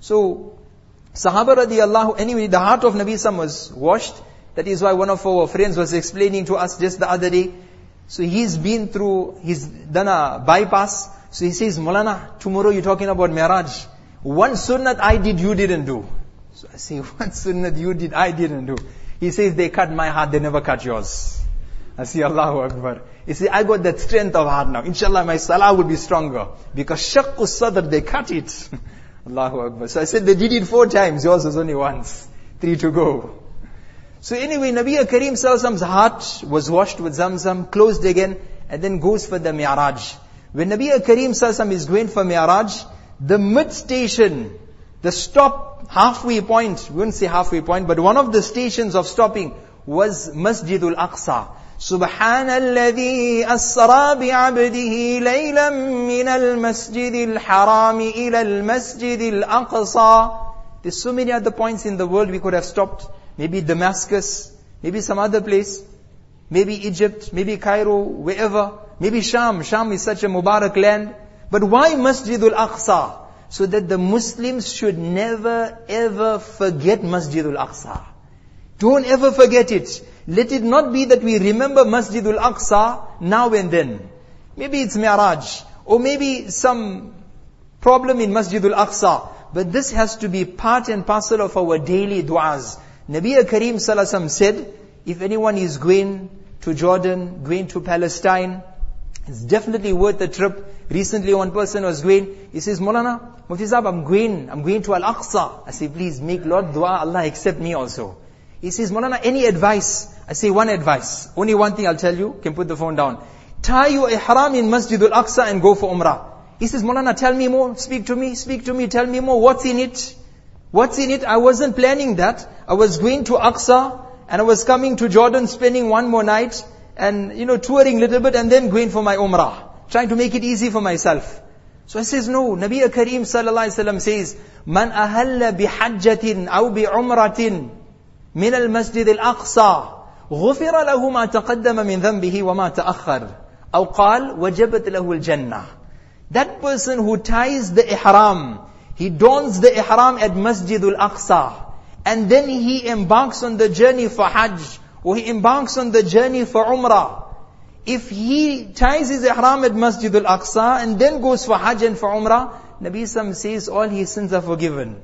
So, Sahaba radiallahu, anyway, the heart of Nabi Sam was washed. That is why one of our friends was explaining to us just the other day. So he's been through, he's done a bypass. So he says, Maulana, tomorrow you're talking about Mi'raj. One sunnat I did, you didn't do. So I say, one sunnat you did, I didn't do. He says, they cut my heart, they never cut yours. I say, Allahu Akbar. He says, I got that strength of heart now. Inshallah, my salah will be stronger. Because shaqqu sadr, they cut it. Allahu Akbar. So I said, they did it four times, yours was only once. Three to go. So anyway, Nabi Kareem Sallallahu Alaihi Wasallam's heart was washed with Zamzam, closed again, and then goes for the Mi'raj. When Nabi Kareem Sallallahu Alaihi Wasallam is going for Mi'raj, the mid-station, the stop, halfway point, we wouldn't say halfway point, but one of the stations of stopping was Masjidul Aqsa. سبحان الذي أسرى بعبده ليلا من المسجد الحرام إلى المسجد الأقصى. There's so many other points in the world we could have stopped. Maybe Damascus, maybe some other place, maybe Egypt, maybe Cairo, wherever. Maybe Sham. Sham is such a Mubarak land. But why Masjidul Aqsa? So that the Muslims should never ever forget Masjidul Aqsa. Don't ever forget it. Let it not be that we remember Masjidul Aqsa now and then. Maybe it's Mi'raj, or maybe some problem in Masjidul Aqsa. But this has to be part and parcel of our daily du'as. Nabi Kareem Sallallahu Alaihi Wasallam said, if anyone is going to Jordan, going to Palestine, it's definitely worth the trip. Recently one person was going, he says, Maulana, Mufti Sahab, I'm going, I'm going to Al-Aqsa. I say, please make lot dua, Allah accept me also. He says, Maulana, any advice? I say, one advice. Only one thing I'll tell you, you can put the phone down. Tie your ihram in Masjidul Aqsa and go for Umrah. He says, Maulana, tell me more, speak to me, speak to me, tell me more, what's in it? What's in it? I wasn't planning that. I was going to Aqsa, and I was coming to Jordan, spending one more night, and, you know, touring a little bit, and then going for my Umrah. Trying to make it easy for myself. So I says, no, Nabi Kareem Sallallahu Alaihi Wasallam says, Man ahalla bihajjatin aw bi umratin min al-masjid al-aqsa, غفر له ما تقدم من ذنبه وما تأخر أو قال وجبت له الجنة. That person who ties the ihram, he dons the ihram at Masjidul Aqsa, and then he embarks on the journey for Hajj, or he embarks on the journey for Umrah. If he ties his ihram at Masjidul Aqsa and then goes for Hajj and for Umrah, Nabi Sallallahu says all his sins are forgiven.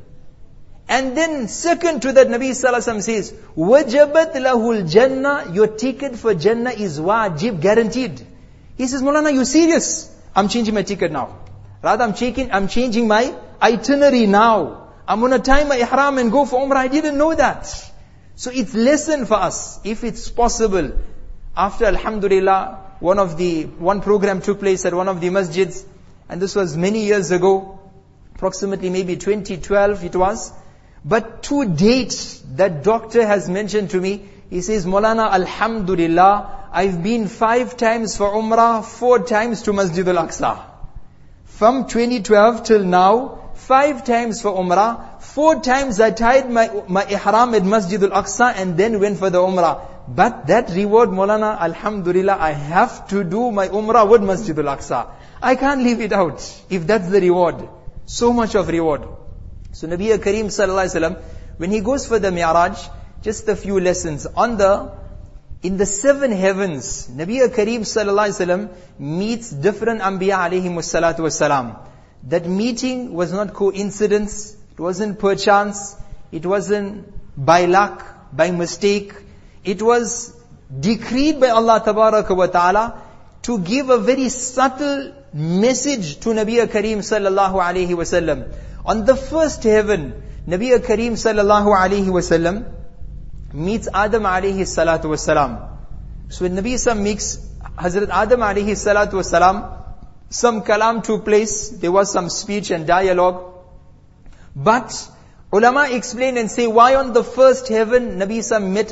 And then second to that, Nabi Sallallahu Alaihi Wasallam says, وَجَبَتْ لَهُ الْجَنَّةِ. Your ticket for Jannah is wajib, guaranteed. He says, Maulana, you serious? I'm changing my ticket now. Rather, I'm changing, I'm changing my itinerary now. I'm going to tie my ihram and go for Umrah. I didn't know that. So it's lesson for us, if it's possible. After, alhamdulillah, one of the, one program took place at one of the masjids, and this was many years ago, approximately maybe twenty twelve it was. But to date, that doctor has mentioned to me, he says, Maulana, alhamdulillah, I've been five times for Umrah, four times to Masjid al-Aqsa. From twenty twelve till now, five times for Umrah, four times I tied my, my ihram at Masjid al-Aqsa and then went for the Umrah. But that reward, Maulana, alhamdulillah, I have to do my Umrah with Masjid al-Aqsa. I can't leave it out, if that's the reward. So much of reward. So Nabi Kareem Sallallahu Alaihi Wasallam, when he goes for the Mi'raj, just a few lessons. On the, in the seven heavens, Nabi Kareem Sallallahu Alaihi Wasallam meets different Anbiya alayhimu salatu wassalam. That meeting was not coincidence, it wasn't perchance, it wasn't by luck, by mistake. It was decreed by Allah Tabaraka wa Ta'ala to give a very subtle message to Nabi Kareem Sallallahu Alaihi Wasallam. On the first heaven, Nabi Kareem Sallallahu Alaihi Wasallam meets Adam Alayhi Salatu Wasalam. So when Nabi Sallam meets Hazrat Adam Alayhi Salatu Wasalam, some kalam took place, there was some speech and dialogue. But ulama explain and say, why on the first heaven Nabi Sallam met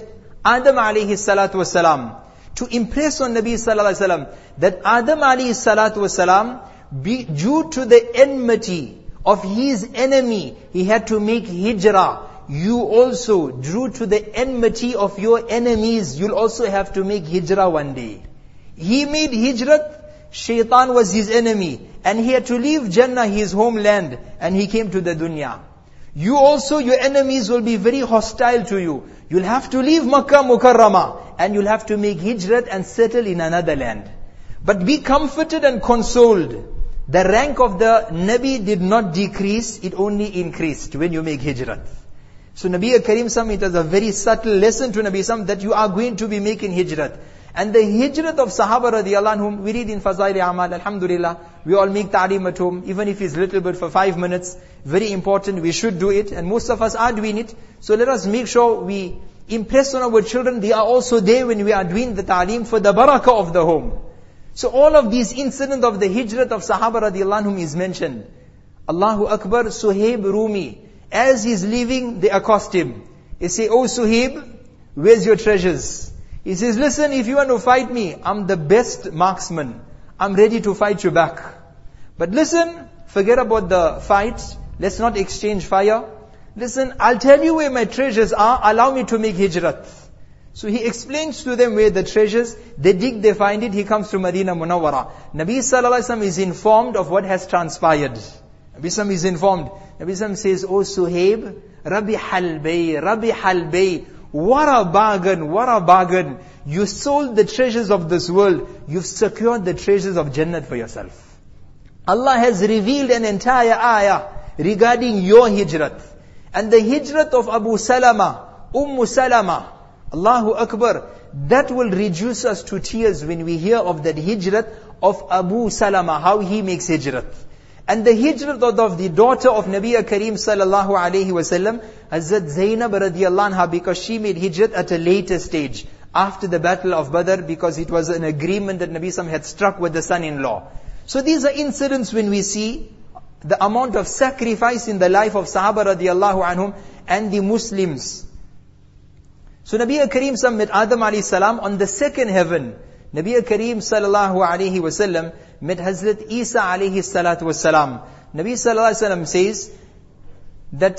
Adam alayhi salatu wasalam, to impress on Nabi sallallahu alayhi wasallam that Adam alayhi salatu wasalam, be, due to the enmity of his enemy, he had to make hijrah. You also, due to the enmity of your enemies, you'll also have to make hijrah one day. He made hijrah, Shaitan was his enemy, and he had to leave Jannah, his homeland, and he came to the dunya. You also, your enemies will be very hostile to you. You'll have to leave Makkah Mukarramah, and you'll have to make hijrat and settle in another land. But be comforted and consoled. The rank of the Nabi did not decrease, it only increased when you make hijrat. So Nabi Kareem Sam, it was a very subtle lesson to Nabi Sam that you are going to be making hijrat. And the hijrat of Sahaba radiallahu anhum, we read in Fazail Amal, alhamdulillah, we all make ta'aleem at home, even if it's little bit for five minutes, very important, we should do it, and most of us are doing it. So let us make sure we impress on our children, they are also there when we are doing the ta'aleem for the barakah of the home. So all of these incidents of the hijrat of Sahaba radiallahu anhum is mentioned. Allahu Akbar, Suhaib Rumi, as he's leaving, they accost him. They say, "Oh Suhaib, where's your treasures?" He says, "Listen, if you want to fight me, I'm the best marksman. I'm ready to fight you back. But listen, forget about the fight. Let's not exchange fire. Listen, I'll tell you where my treasures are. Allow me to make hijrat." So he explains to them where the treasures, they dig, they find it. He comes to Medina Munawwara. Nabi Sallallahu Alaihi Wasallam is informed of what has transpired. Nabi Sallam is informed. Nabi Sallam says, "Oh Suhaib, Rabi Halbay, Rabi Halbay. What a bargain, what a bargain. You sold the treasures of this world. You've secured the treasures of Jannat for yourself." Allah has revealed an entire ayah regarding your hijrat. And the hijrat of Abu Salama, Umm Salama, Allahu Akbar, that will reduce us to tears when we hear of that hijrat of Abu Salama, how he makes hijrat. And the hijrat of the daughter of Nabi Kareem sallallahu alayhi wasallam, Hazrat Zainab radiallahu anha, because she made hijrat at a later stage, after the battle of Badr, because it was an agreement that Nabi Sallam had struck with the son-in-law. So these are incidents when we see the amount of sacrifice in the life of Sahaba radiallahu anhum and the Muslims. So Nabi Kareem sallam met Adam alayhi salam on the second heaven. Nabi Kareem sallallahu alayhi wasallam met Hazrat Isa alayhi salatu wasalam. Nabi sallallahu alayhi wasallam says that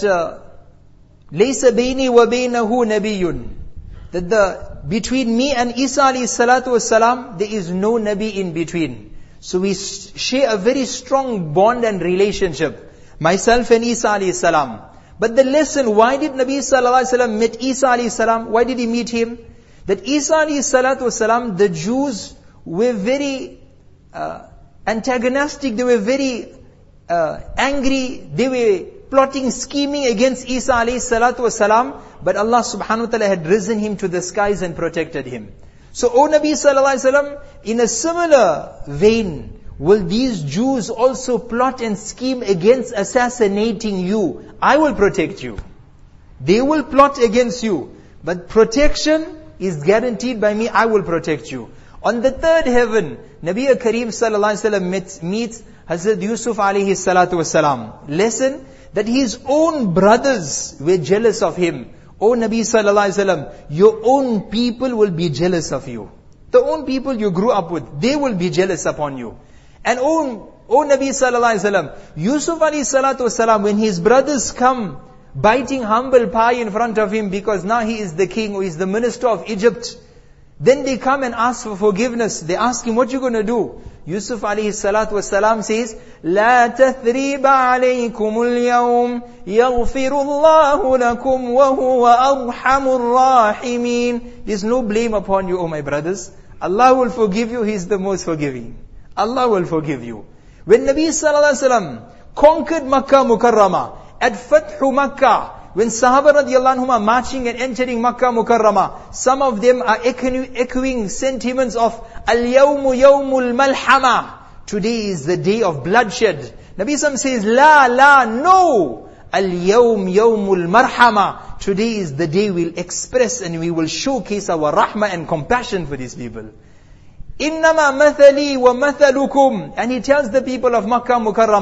laysa bayni wa baynahu nabiyyun, that the between me and Isa alayhi salatu wasalam, there is no Nabi in between. So we share a very strong bond and relationship, myself and Isa alayhi salam. But the lesson, why did Nabi sallallahu alayhi wasallam meet Isa alayhi salam? Why did he meet him? That Isa alayhi salatu wasalam, the Jews were very uh, antagonistic, they were very uh, angry, they were plotting, scheming against Isa alayhi salatu wasalam, but Allah subhanahu wa ta'ala had risen him to the skies and protected him. So, O Nabi sallallahu alayhi wasallam, in a similar vein, will these Jews also plot and scheme against assassinating you? I will protect you. They will plot against you, but protection is guaranteed by me. I will protect you. On the third heaven, Nabi Kareem sallallahu alaihi wasallam meets, meets Hazrat Yusuf alayhi salatu wasalam. Lesson, that his own brothers were jealous of him. O Nabi sallallahu alaihi wasallam, your own people will be jealous of you. The own people you grew up with, they will be jealous upon you. And O, o Nabi sallallahu alaihi wasallam, Yusuf alayhi salatu wasalam, when his brothers come biting humble pie in front of him because now he is the king or he is the minister of Egypt, then they come and ask for forgiveness. They ask him, what you going to do? Yusuf alayhi salatu wasalam says, لا تثريب عليكم اليوم يغفر الله لكم وهو أرحم الراحمين. There is no blame upon you, O my brothers. Allah will forgive you, He is the most forgiving. Allah will forgive you. When Nabi sallallahu alaihi wasallam conquered Makkah Mukarramah, at Fathu Makkah, when Sahaba radiallahu anhum are marching and entering Makkah Mukarramah, some of them are echoing, echoing sentiments of Al-Yawmu Yawmul Malhama. Today is the day of bloodshed. Nabi Sallam says, La, la, no. Al-Yawm Yawmul Marhama. Today is the day we'll express and we will showcase our rahmah and compassion for these people. Innama mathali wa mathalukum. And he tells the people of Makkah Mukarramah,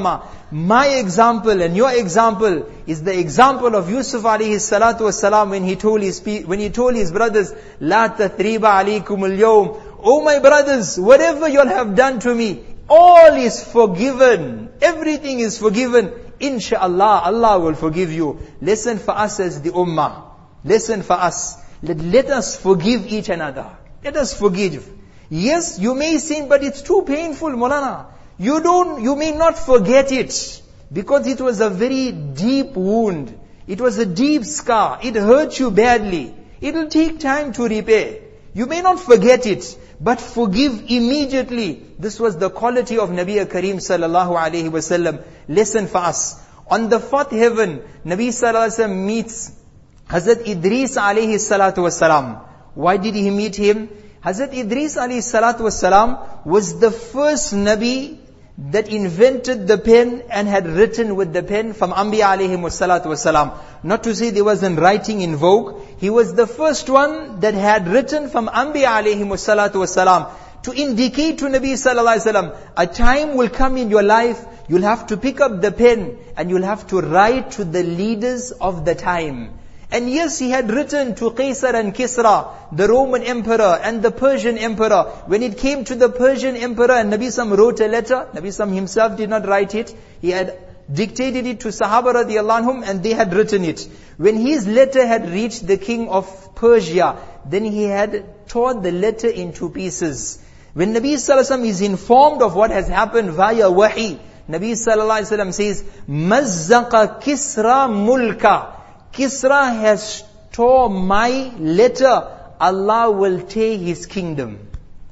My example and your example is the example of Yusuf alayhi salatu wasalam when he told his when he told his brothers, La tathriba alaykum al-yawm. Oh my brothers, whatever you have done to me, all is forgiven. Everything is forgiven. Insha'Allah, Allah will forgive you. Listen for us as the ummah. Listen for us. Let, let us forgive each another. Let us forgive. Yes, you may sin, but it's too painful, Maulana. You don't, you may not forget it. Because it was a very deep wound. It was a deep scar. It hurt you badly. It will take time to repair. You may not forget it, but forgive immediately. This was the quality of Nabi Kareem sallallahu alayhi wasallam. Listen for us. On the fourth heaven, Nabi sallallahu alayhi wasallam meets Hazrat Idris alayhi salatu wasalam. Why did he meet him? Hazrat Idris alayhi salatu wasalam was the first Nabi that invented the pen and had written with the pen from Anbiya alayhi salatu wasalam. Not to say there wasn't writing in vogue. He was the first one that had written from Anbiya alayhi salatu wasalam to indicate to Nabi sallallahu alayhi wasallam, a time will come in your life, you'll have to pick up the pen and you'll have to write to the leaders of the time. And yes, he had written to Qaisar and Kisra, the Roman emperor and the Persian emperor. When it came to the Persian emperor and Nabi Sam wrote a letter, Nabi Sam himself did not write it. He had dictated it to Sahaba radiallahu anhum and they had written it. When his letter had reached the king of Persia, then he had torn the letter into pieces. When Nabi sallallahu alaihi wasallam is informed of what has happened via wahi, Nabi sallallahu alaihi wasallam says, Mazzaqa Kisra mulka. Kisra has tore my letter, Allah will tear his kingdom.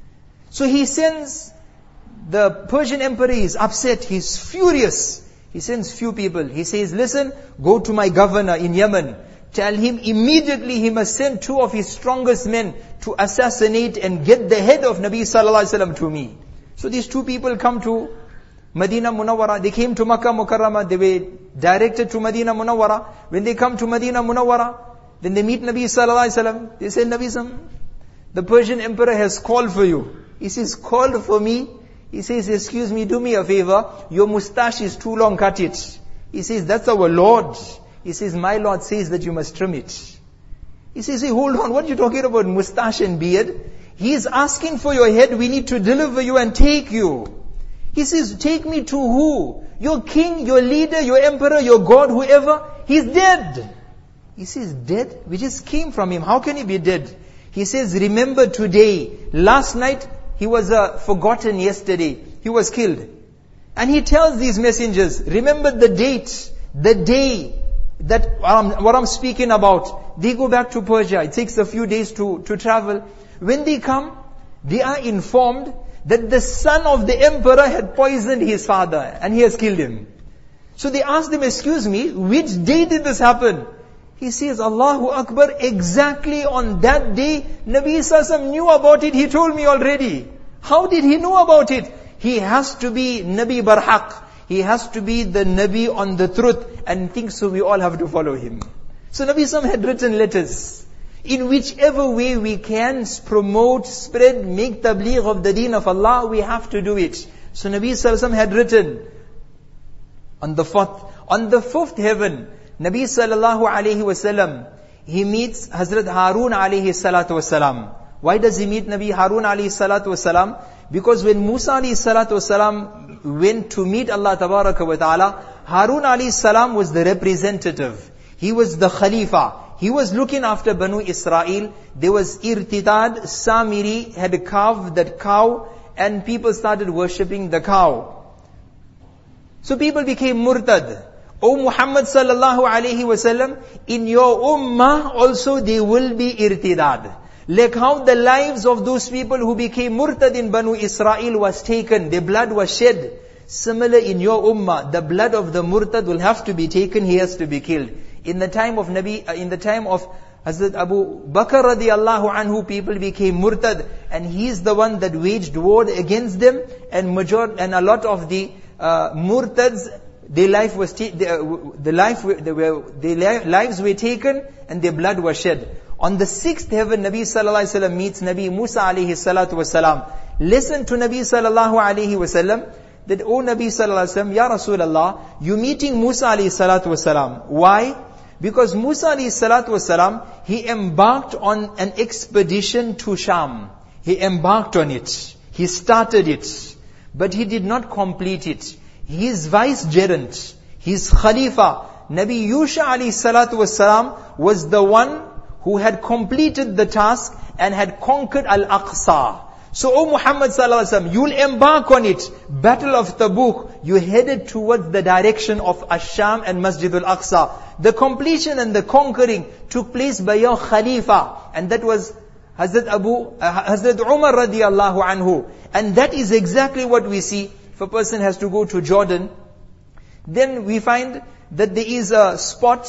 So he sends, the Persian emperor is upset, he's furious. He sends few people. He says, listen, go to my governor in Yemen. Tell him immediately he must send two of his strongest men to assassinate and get the head of Nabi sallallahu alaihi wasallam to me. So these two people come to Medina Munawwara. They came to Makkah Mukarramah. They were directed to Medina Munawwara. When they come to Medina Munawwara, then they meet Nabi sallallahu alaihi wasallam. They say, Nabi sallam, the Persian emperor has called for you. He says, called for me? He says, excuse me, do me a favor. Your mustache is too long, cut it. He says, that's our Lord. He says, my Lord says that you must trim it. He says, hey, hold on, what are you talking about, mustache and beard? He is asking for your head, we need to deliver you and take you. He says, take me to who? Your king, your leader, your emperor, your God, whoever. He's dead. He says, dead? We just came from him. How can he be dead? He says, remember today. Last night, he was uh, forgotten yesterday. He was killed. And he tells these messengers, remember the date, the day that um, what I'm speaking about. They go back to Persia. It takes a few days to, to travel. When they come, they are informed that the son of the emperor had poisoned his father and he has killed him. So they asked him, excuse me, which day did this happen? He says, Allahu Akbar, exactly on that day, Nabi Sallallahu Alaihi Wasallam knew about it, he told me already. How did he know about it? He has to be Nabi Barhaq. He has to be the Nabi on the truth and thinks so we all have to follow him. So Nabi Sallallahu Alaihi Wasallam had written letters. In whichever way we can promote, spread, make tabligh of the deen of Allah, we have to do it. So Nabi Sallallahu Alaihi Wasallam had written on the fourth, on the fifth heaven, Nabi Sallallahu Alaihi Wasallam, he meets Hazrat Harun Alaihi Salatu Wasalam. Why does he meet Nabi Harun Alaihi Salatu Wasalam? Because when Musa Alaihi Salatu Wasalam went to meet Allah Tabaraka wa Ta'ala, Harun Alaihi Salam was the representative. He was the Khalifa. He was looking after Banu Israel. There was irtidad, Samiri had carved that cow and people started worshipping the cow. So people became murtad. O Muhammad sallallahu alayhi wasallam, in your ummah also there will be irtidad. Like how the lives of those people who became murtad in Banu Israel was taken, their blood was shed. Similar in your ummah, the blood of the murtad will have to be taken, he has to be killed. In the time of Nabi, uh, in the time of Hazrat Abu Bakr radiallahu anhu, people became murtad, and he is the one that waged war against them, and major and a lot of the uh, murtads, their life was ta- the, uh, the life they were, their lives were taken, and their blood was shed. On the sixth heaven, Nabi sallallahu alaihi wasallam meets Nabi Musa alayhi salatu wasalam. Listen to Nabi sallallahu alaihi wasallam. that, O Nabi sallallahu alaihi wasallam, Ya Rasulullah, you meeting Musa alayhi salatu wasalam. Why? Because Musa alayhi salatu wasalam, he embarked on an expedition to Sham. He embarked on it. He started it. But he did not complete it. His vicegerent, his Khalifa, Nabi Yusha alayhi salatu wasalam, was the one who had completed the task and had conquered Al-Aqsa. So, O Muhammad sallallahu alaihi wasallam, you'll embark on it. Battle of Tabuk, you headed towards the direction of Ash-Sham and Masjid al-Aqsa. The completion and the conquering took place by your Khalifa, and that was Hazrat Abu, uh, Hazrat Umar radiyallahu anhu. And that is exactly what we see. If a person has to go to Jordan, then we find that there is a spot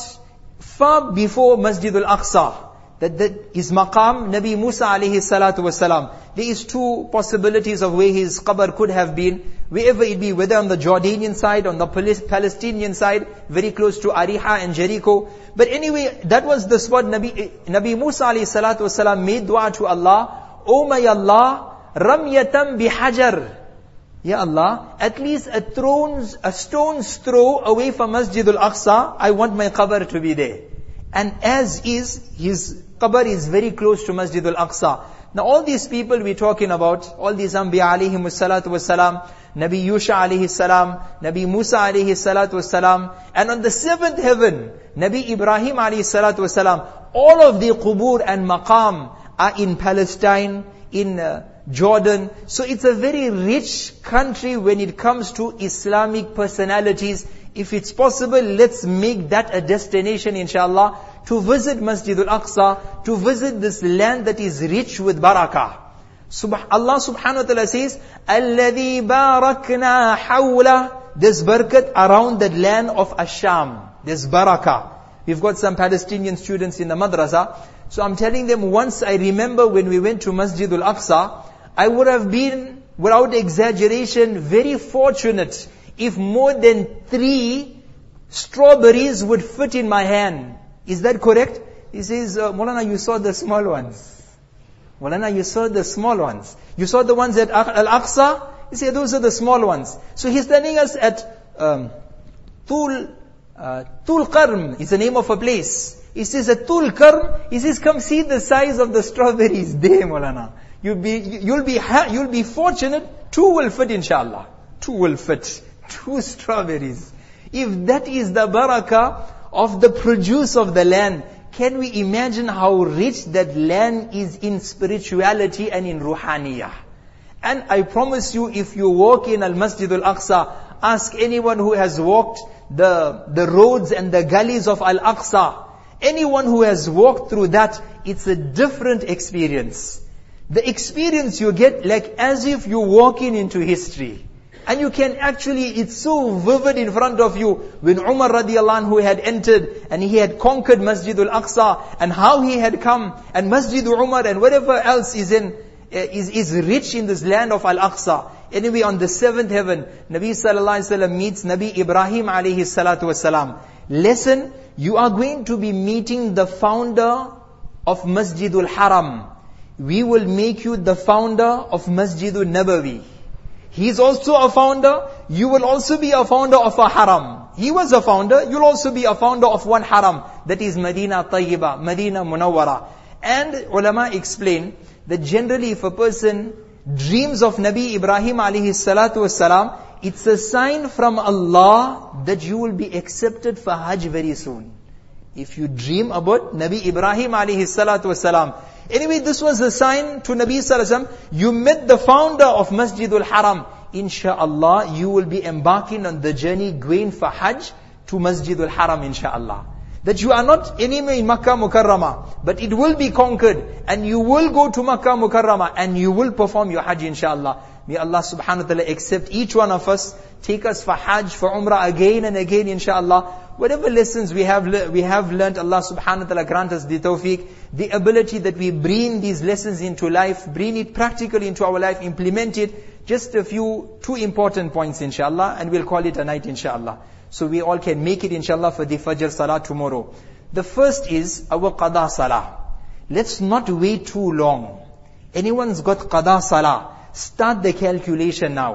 far before Masjid al-Aqsa, that that is maqam Nabi Musa alayhi salatu wasalam. There is two possibilities of where his qabr could have been, wherever it be, whether on the Jordanian side, on the Palestinian side, very close to Ariha and Jericho. But anyway, that was the spot Nabi, Nabi Musa alayhi salatu wasalam made dua to Allah, O my Allah, ramyatam bihajar. Ya Allah, at least a, thrones, a stone's throw away from Masjid al-Aqsa, I want my qabr to be there. And as is, his qabr is very close to Masjid al-Aqsa. Now all these people we're talking about, all these Anbiya alayhimu salatu wasalam, Nabi Yusha alayhi salam, Nabi Musa alayhi salatu wasalam, and on the seventh heaven, Nabi Ibrahim alayhi salatu wasalam, all of the qubur and maqam are in Palestine, in uh, Jordan. So it's a very rich country when it comes to Islamic personalities. If it's possible, let's make that a destination, inshallah, to visit Masjid al-Aqsa, to visit this land that is rich with barakah. Subh- Allah subhanahu wa ta'ala says, الَّذِي بَارَكْنَا حَوْلَهُ. There's barakat around that land of Ash-Sham. There's barakah. We've got some Palestinian students in the madrasa. So I'm telling them, once I remember when we went to Masjid al-Aqsa, I would have been, without exaggeration, very fortunate if more than three strawberries would fit in my hand. Is that correct? He says, uh, Maulana, you saw the small ones. Maulana, you saw the small ones. You saw the ones at Al-Aqsa? He said, those are the small ones. So he's telling us at um, Tul, uh, Tul Qarm is the name of a place. He says at Tul Qarm, he says, come see the size of the strawberries there, Maulana. You'll be, you'll be, you'll be fortunate. Two will fit, inshallah. Two will fit. Two strawberries. If that is the barakah of the produce of the land, can we imagine how rich that land is in spirituality and in ruhaniyah? And I promise you, if you walk in Al-Masjid Al-Aqsa, ask anyone who has walked the, the roads and the gullies of Al-Aqsa, anyone who has walked through that, it's a different experience. The experience you get like as if you're walking into history. And you can actually, it's so vivid in front of you. When Umar radiallahu anhu had entered and he had conquered Masjid al-Aqsa, and how he had come, and Masjid Umar and whatever else is in, is, is rich in this land of Al-Aqsa. Anyway, on the seventh heaven, Nabi sallallahu alaihi wasallam meets Nabi Ibrahim alayhi salatu wasalam. Listen, you are going to be meeting the founder of Masjid al-Haram. We will make you the founder of Masjid al-Nabawi. He's also a founder. You will also be a founder of a haram. He was a founder. You'll also be a founder of one haram. That is Medina Tayyiba, Medina Munawwara. And ulama explain that generally if a person dreams of Nabi Ibrahim alayhi salatu wasalam, it's a sign from Allah that you will be accepted for Hajj very soon. If you dream about Nabi Ibrahim alayhi salatu wasalam. Anyway, this was a sign to Nabi sallallahu alaihi wasallam. You met the founder of Masjid al-Haram. Insha'Allah, you will be embarking on the journey going for Hajj to Masjid al-Haram, insha'Allah. That you are not anywhere in Makkah Mukarramah, but it will be conquered, and you will go to Makkah Mukarramah, and you will perform your Hajj, insha'Allah. May Allah subhanahu wa ta'ala accept each one of us, take us for Hajj, for Umrah again and again, insha'Allah. Whatever lessons we have le- we have learnt, Allah subhanahu wa ta'ala grant us the tawfiq, the ability that we bring these lessons into life, bring it practically into our life, implement it. Just a few, two important points, inshallah, and we'll call it a night, inshallah. So we all can make it, inshallah, for the Fajr Salah tomorrow. The first is our Qada Salah. Let's not wait too long. Anyone's got Qada Salah, start the calculation now.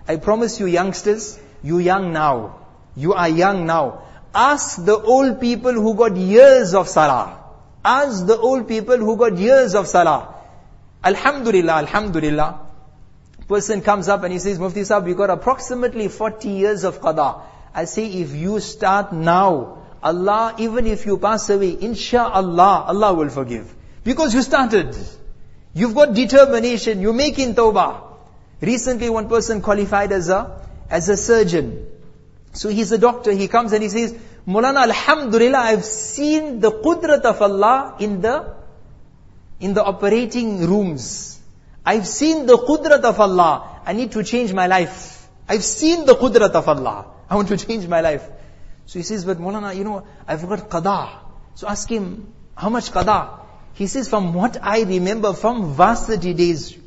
I promise you youngsters, you young now. You are young now. Ask the old people who got years of salah. Ask the old people who got years of salah. Alhamdulillah, Alhamdulillah. Person comes up and he says, Mufti Sahib, we got approximately forty years of qada. I say, if you start now, Allah, even if you pass away, inshaAllah, Allah will forgive. Because you started. You've got determination, you're making tawbah. Recently one person qualified as a, as a surgeon. So he's a doctor, he comes and he says, Maulana, Alhamdulillah, I've seen the qudrat of Allah in the, in the operating rooms. I've seen the qudrat of Allah. I need to change my life. I've seen the qudrat of Allah. I want to change my life. So he says, but Maulana, you know, I've got qada. So ask him, how much qada? He says, from what I remember from varsity days,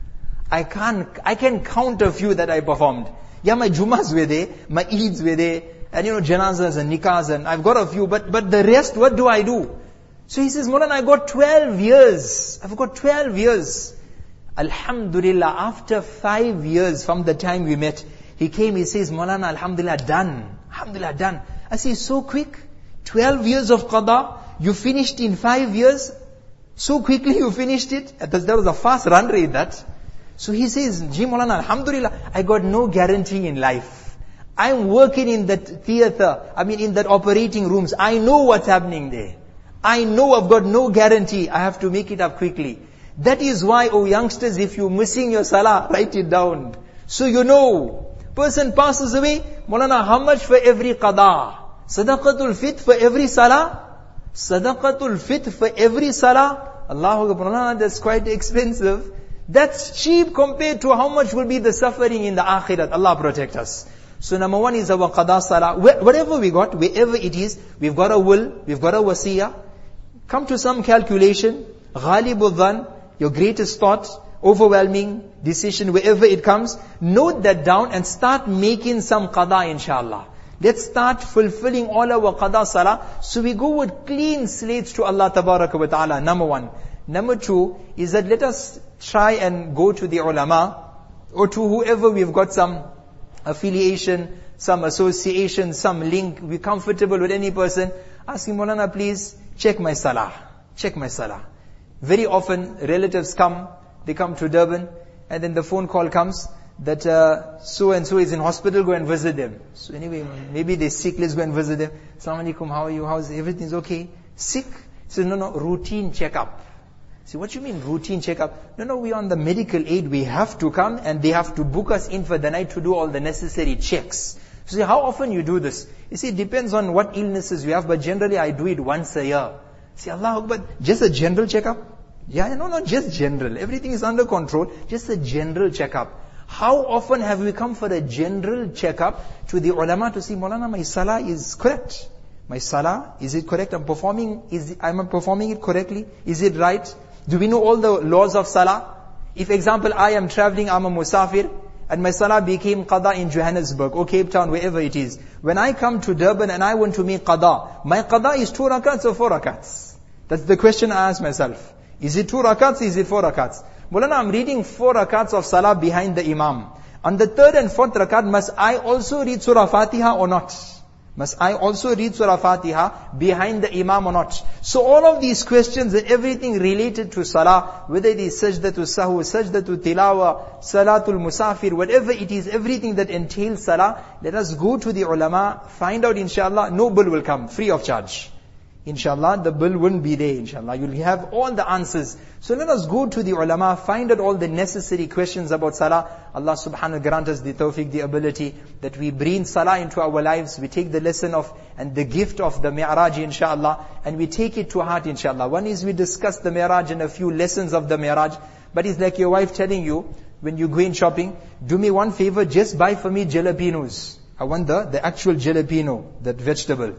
I can't, I can count a few that I performed. Yeah, my Jumas were there, my Eids were there, and you know, Janazas and Nikahs, and I've got a few, but, but the rest, what do I do? So he says, Maulana, I got twelve years. I've got twelve years. Alhamdulillah, after five years from the time we met, he came, he says, Maulana, Alhamdulillah, done. Alhamdulillah, done. I say, so quick? twelve years of qada, you finished in five years? So quickly you finished it? That was a fast run rate, that. So he says, Ji Maulana, Alhamdulillah, I got no guarantee in life. I'm working in that theater, I mean in that operating rooms. I know what's happening there. I know I've got no guarantee. I have to make it up quickly. That is why, oh youngsters, if you're missing your salah, write it down. So you know. Person passes away, Maulana, how much for every qada? Sadaqatul fit for every salah? Sadaqatul fit for every salah? Allahu Akbar, Maulana, that's quite expensive. That's cheap compared to how much will be the suffering in the akhirat. Allah protect us. So number one is our qada salah. Whatever we got, wherever it is, we've got a will, we've got a wasiyah. Come to some calculation. Ghalibul dhan, your greatest thought, overwhelming decision, wherever it comes. Note that down and start making some qada, inshallah. Let's start fulfilling all our qada salah. So we go with clean slates to Allah tabaraka wa ta'ala. Number one. Number two is that let us try and go to the ulama or to whoever we've got some affiliation, some association, some link, we're comfortable with any person. Ask him, Maulana, please check my salah. Check my salah. Very often relatives come, they come to Durban, and then the phone call comes that uh, so and so is in hospital, go and visit them. So anyway, maybe they're sick, let's go and visit them. Assalamu alaikum, how are you? How's everything's okay? Sick? He says, no, no, routine checkup. See, what you mean routine checkup? No, no, we are on the medical aid. We have to come and they have to book us in for the night to do all the necessary checks. So see, how often you do this? You see, it depends on what illnesses you have, but generally I do it once a year. See, Allah Akbar, just a general checkup? Yeah, no, not just general. Everything is under control. Just a general checkup. How often have we come for a general checkup to the ulama to see, Maulana, my salah is correct. My salah, is it correct? I'm performing, is I'm performing it correctly? Is it right? Do we know all the laws of salah? If example, I am traveling, I'm a musafir, and my salah became qada in Johannesburg or Cape Town, wherever it is. When I come to Durban and I want to make qada, my qada is two rakats or four rakats? That's the question I ask myself. Is it two rakats, is it four rakats? Maulana, I'm reading four rakats of salah behind the imam. On the third and fourth rakat, must I also read Surah Fatiha or not? Must I also read Surah Fatiha behind the imam or not? So all of these questions and everything related to salah, whether it is sajdatul sahu, sajdatul tilawa, salatul musafir, whatever it is, everything that entails salah, let us go to the ulama, find out inshallah, no bill will come, free of charge. Inshallah, the bill wouldn't be there, inshallah. You'll have all the answers. So let us go to the ulama, find out all the necessary questions about salah. Allah subhanahu wa ta'ala grant us the tawfiq, the ability that we bring salah into our lives. We take the lesson of and the gift of the mi'raj, inshallah, and we take it to heart, inshallah. One is we discuss the mi'raj and a few lessons of the mi'raj. But it's like your wife telling you, when you go in shopping, do me one favor, just buy for me jalapenos. I want the, the actual jalapeno, that vegetable.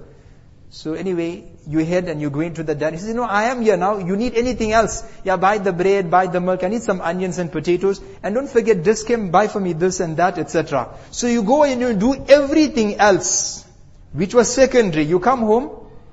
So anyway, you head and you go into the diner. He says, no, I am here now. You need anything else? Yeah, buy the bread, buy the milk. I need some onions and potatoes. And don't forget this came, buy for me this and that, et cetera. So you go and you do everything else, which was secondary. You come home,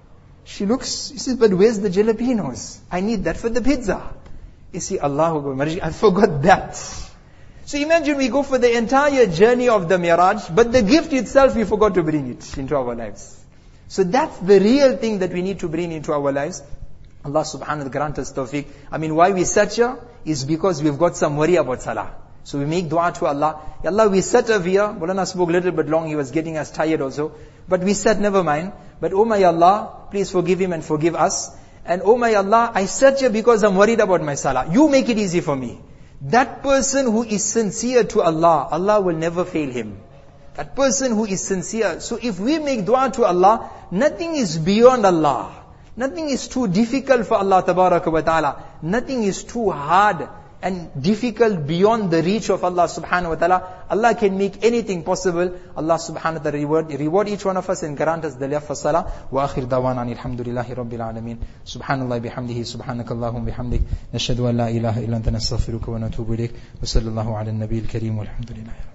she looks, she says, but where's the jalapenos? I need that for the pizza. You see, Allahu Akbar, I forgot that. So imagine we go for the entire journey of the Miraj, but the gift itself we forgot to bring it into our lives. So that's the real thing that we need to bring into our lives. Allah subhanahu wa ta'ala grant us tawfiq. I mean, why we sat here is because we've got some worry about salah. So we make dua to Allah. Ya Allah, we sat over here. Maulana spoke a little bit long. He was getting us tired also. But we said, never mind. But oh my Allah, please forgive him and forgive us. And oh my Allah, I sat here because I'm worried about my salah. You make it easy for me. That person who is sincere to Allah, Allah will never fail him. That person who is sincere. So if we make dua to Allah, nothing is beyond Allah. Nothing is too difficult for Allah tabaraka wa ta'ala. Nothing is too hard and difficult beyond the reach of Allah subhanahu wa ta'ala. Allah can make anything possible. Allah subhanahu wa ta'ala reward, reward each one of us and grant us the love for salah. Wa akhir dawana alhamdulillahi rabbil alameen. Subhanallah bihamdihi, subhanakallahum bihamdik. Nashhadu an la ilaha illa anta nastaghfiruka wa natubu ilayk. Wa sallallahu ala nabiyil kareem walhamdulillah.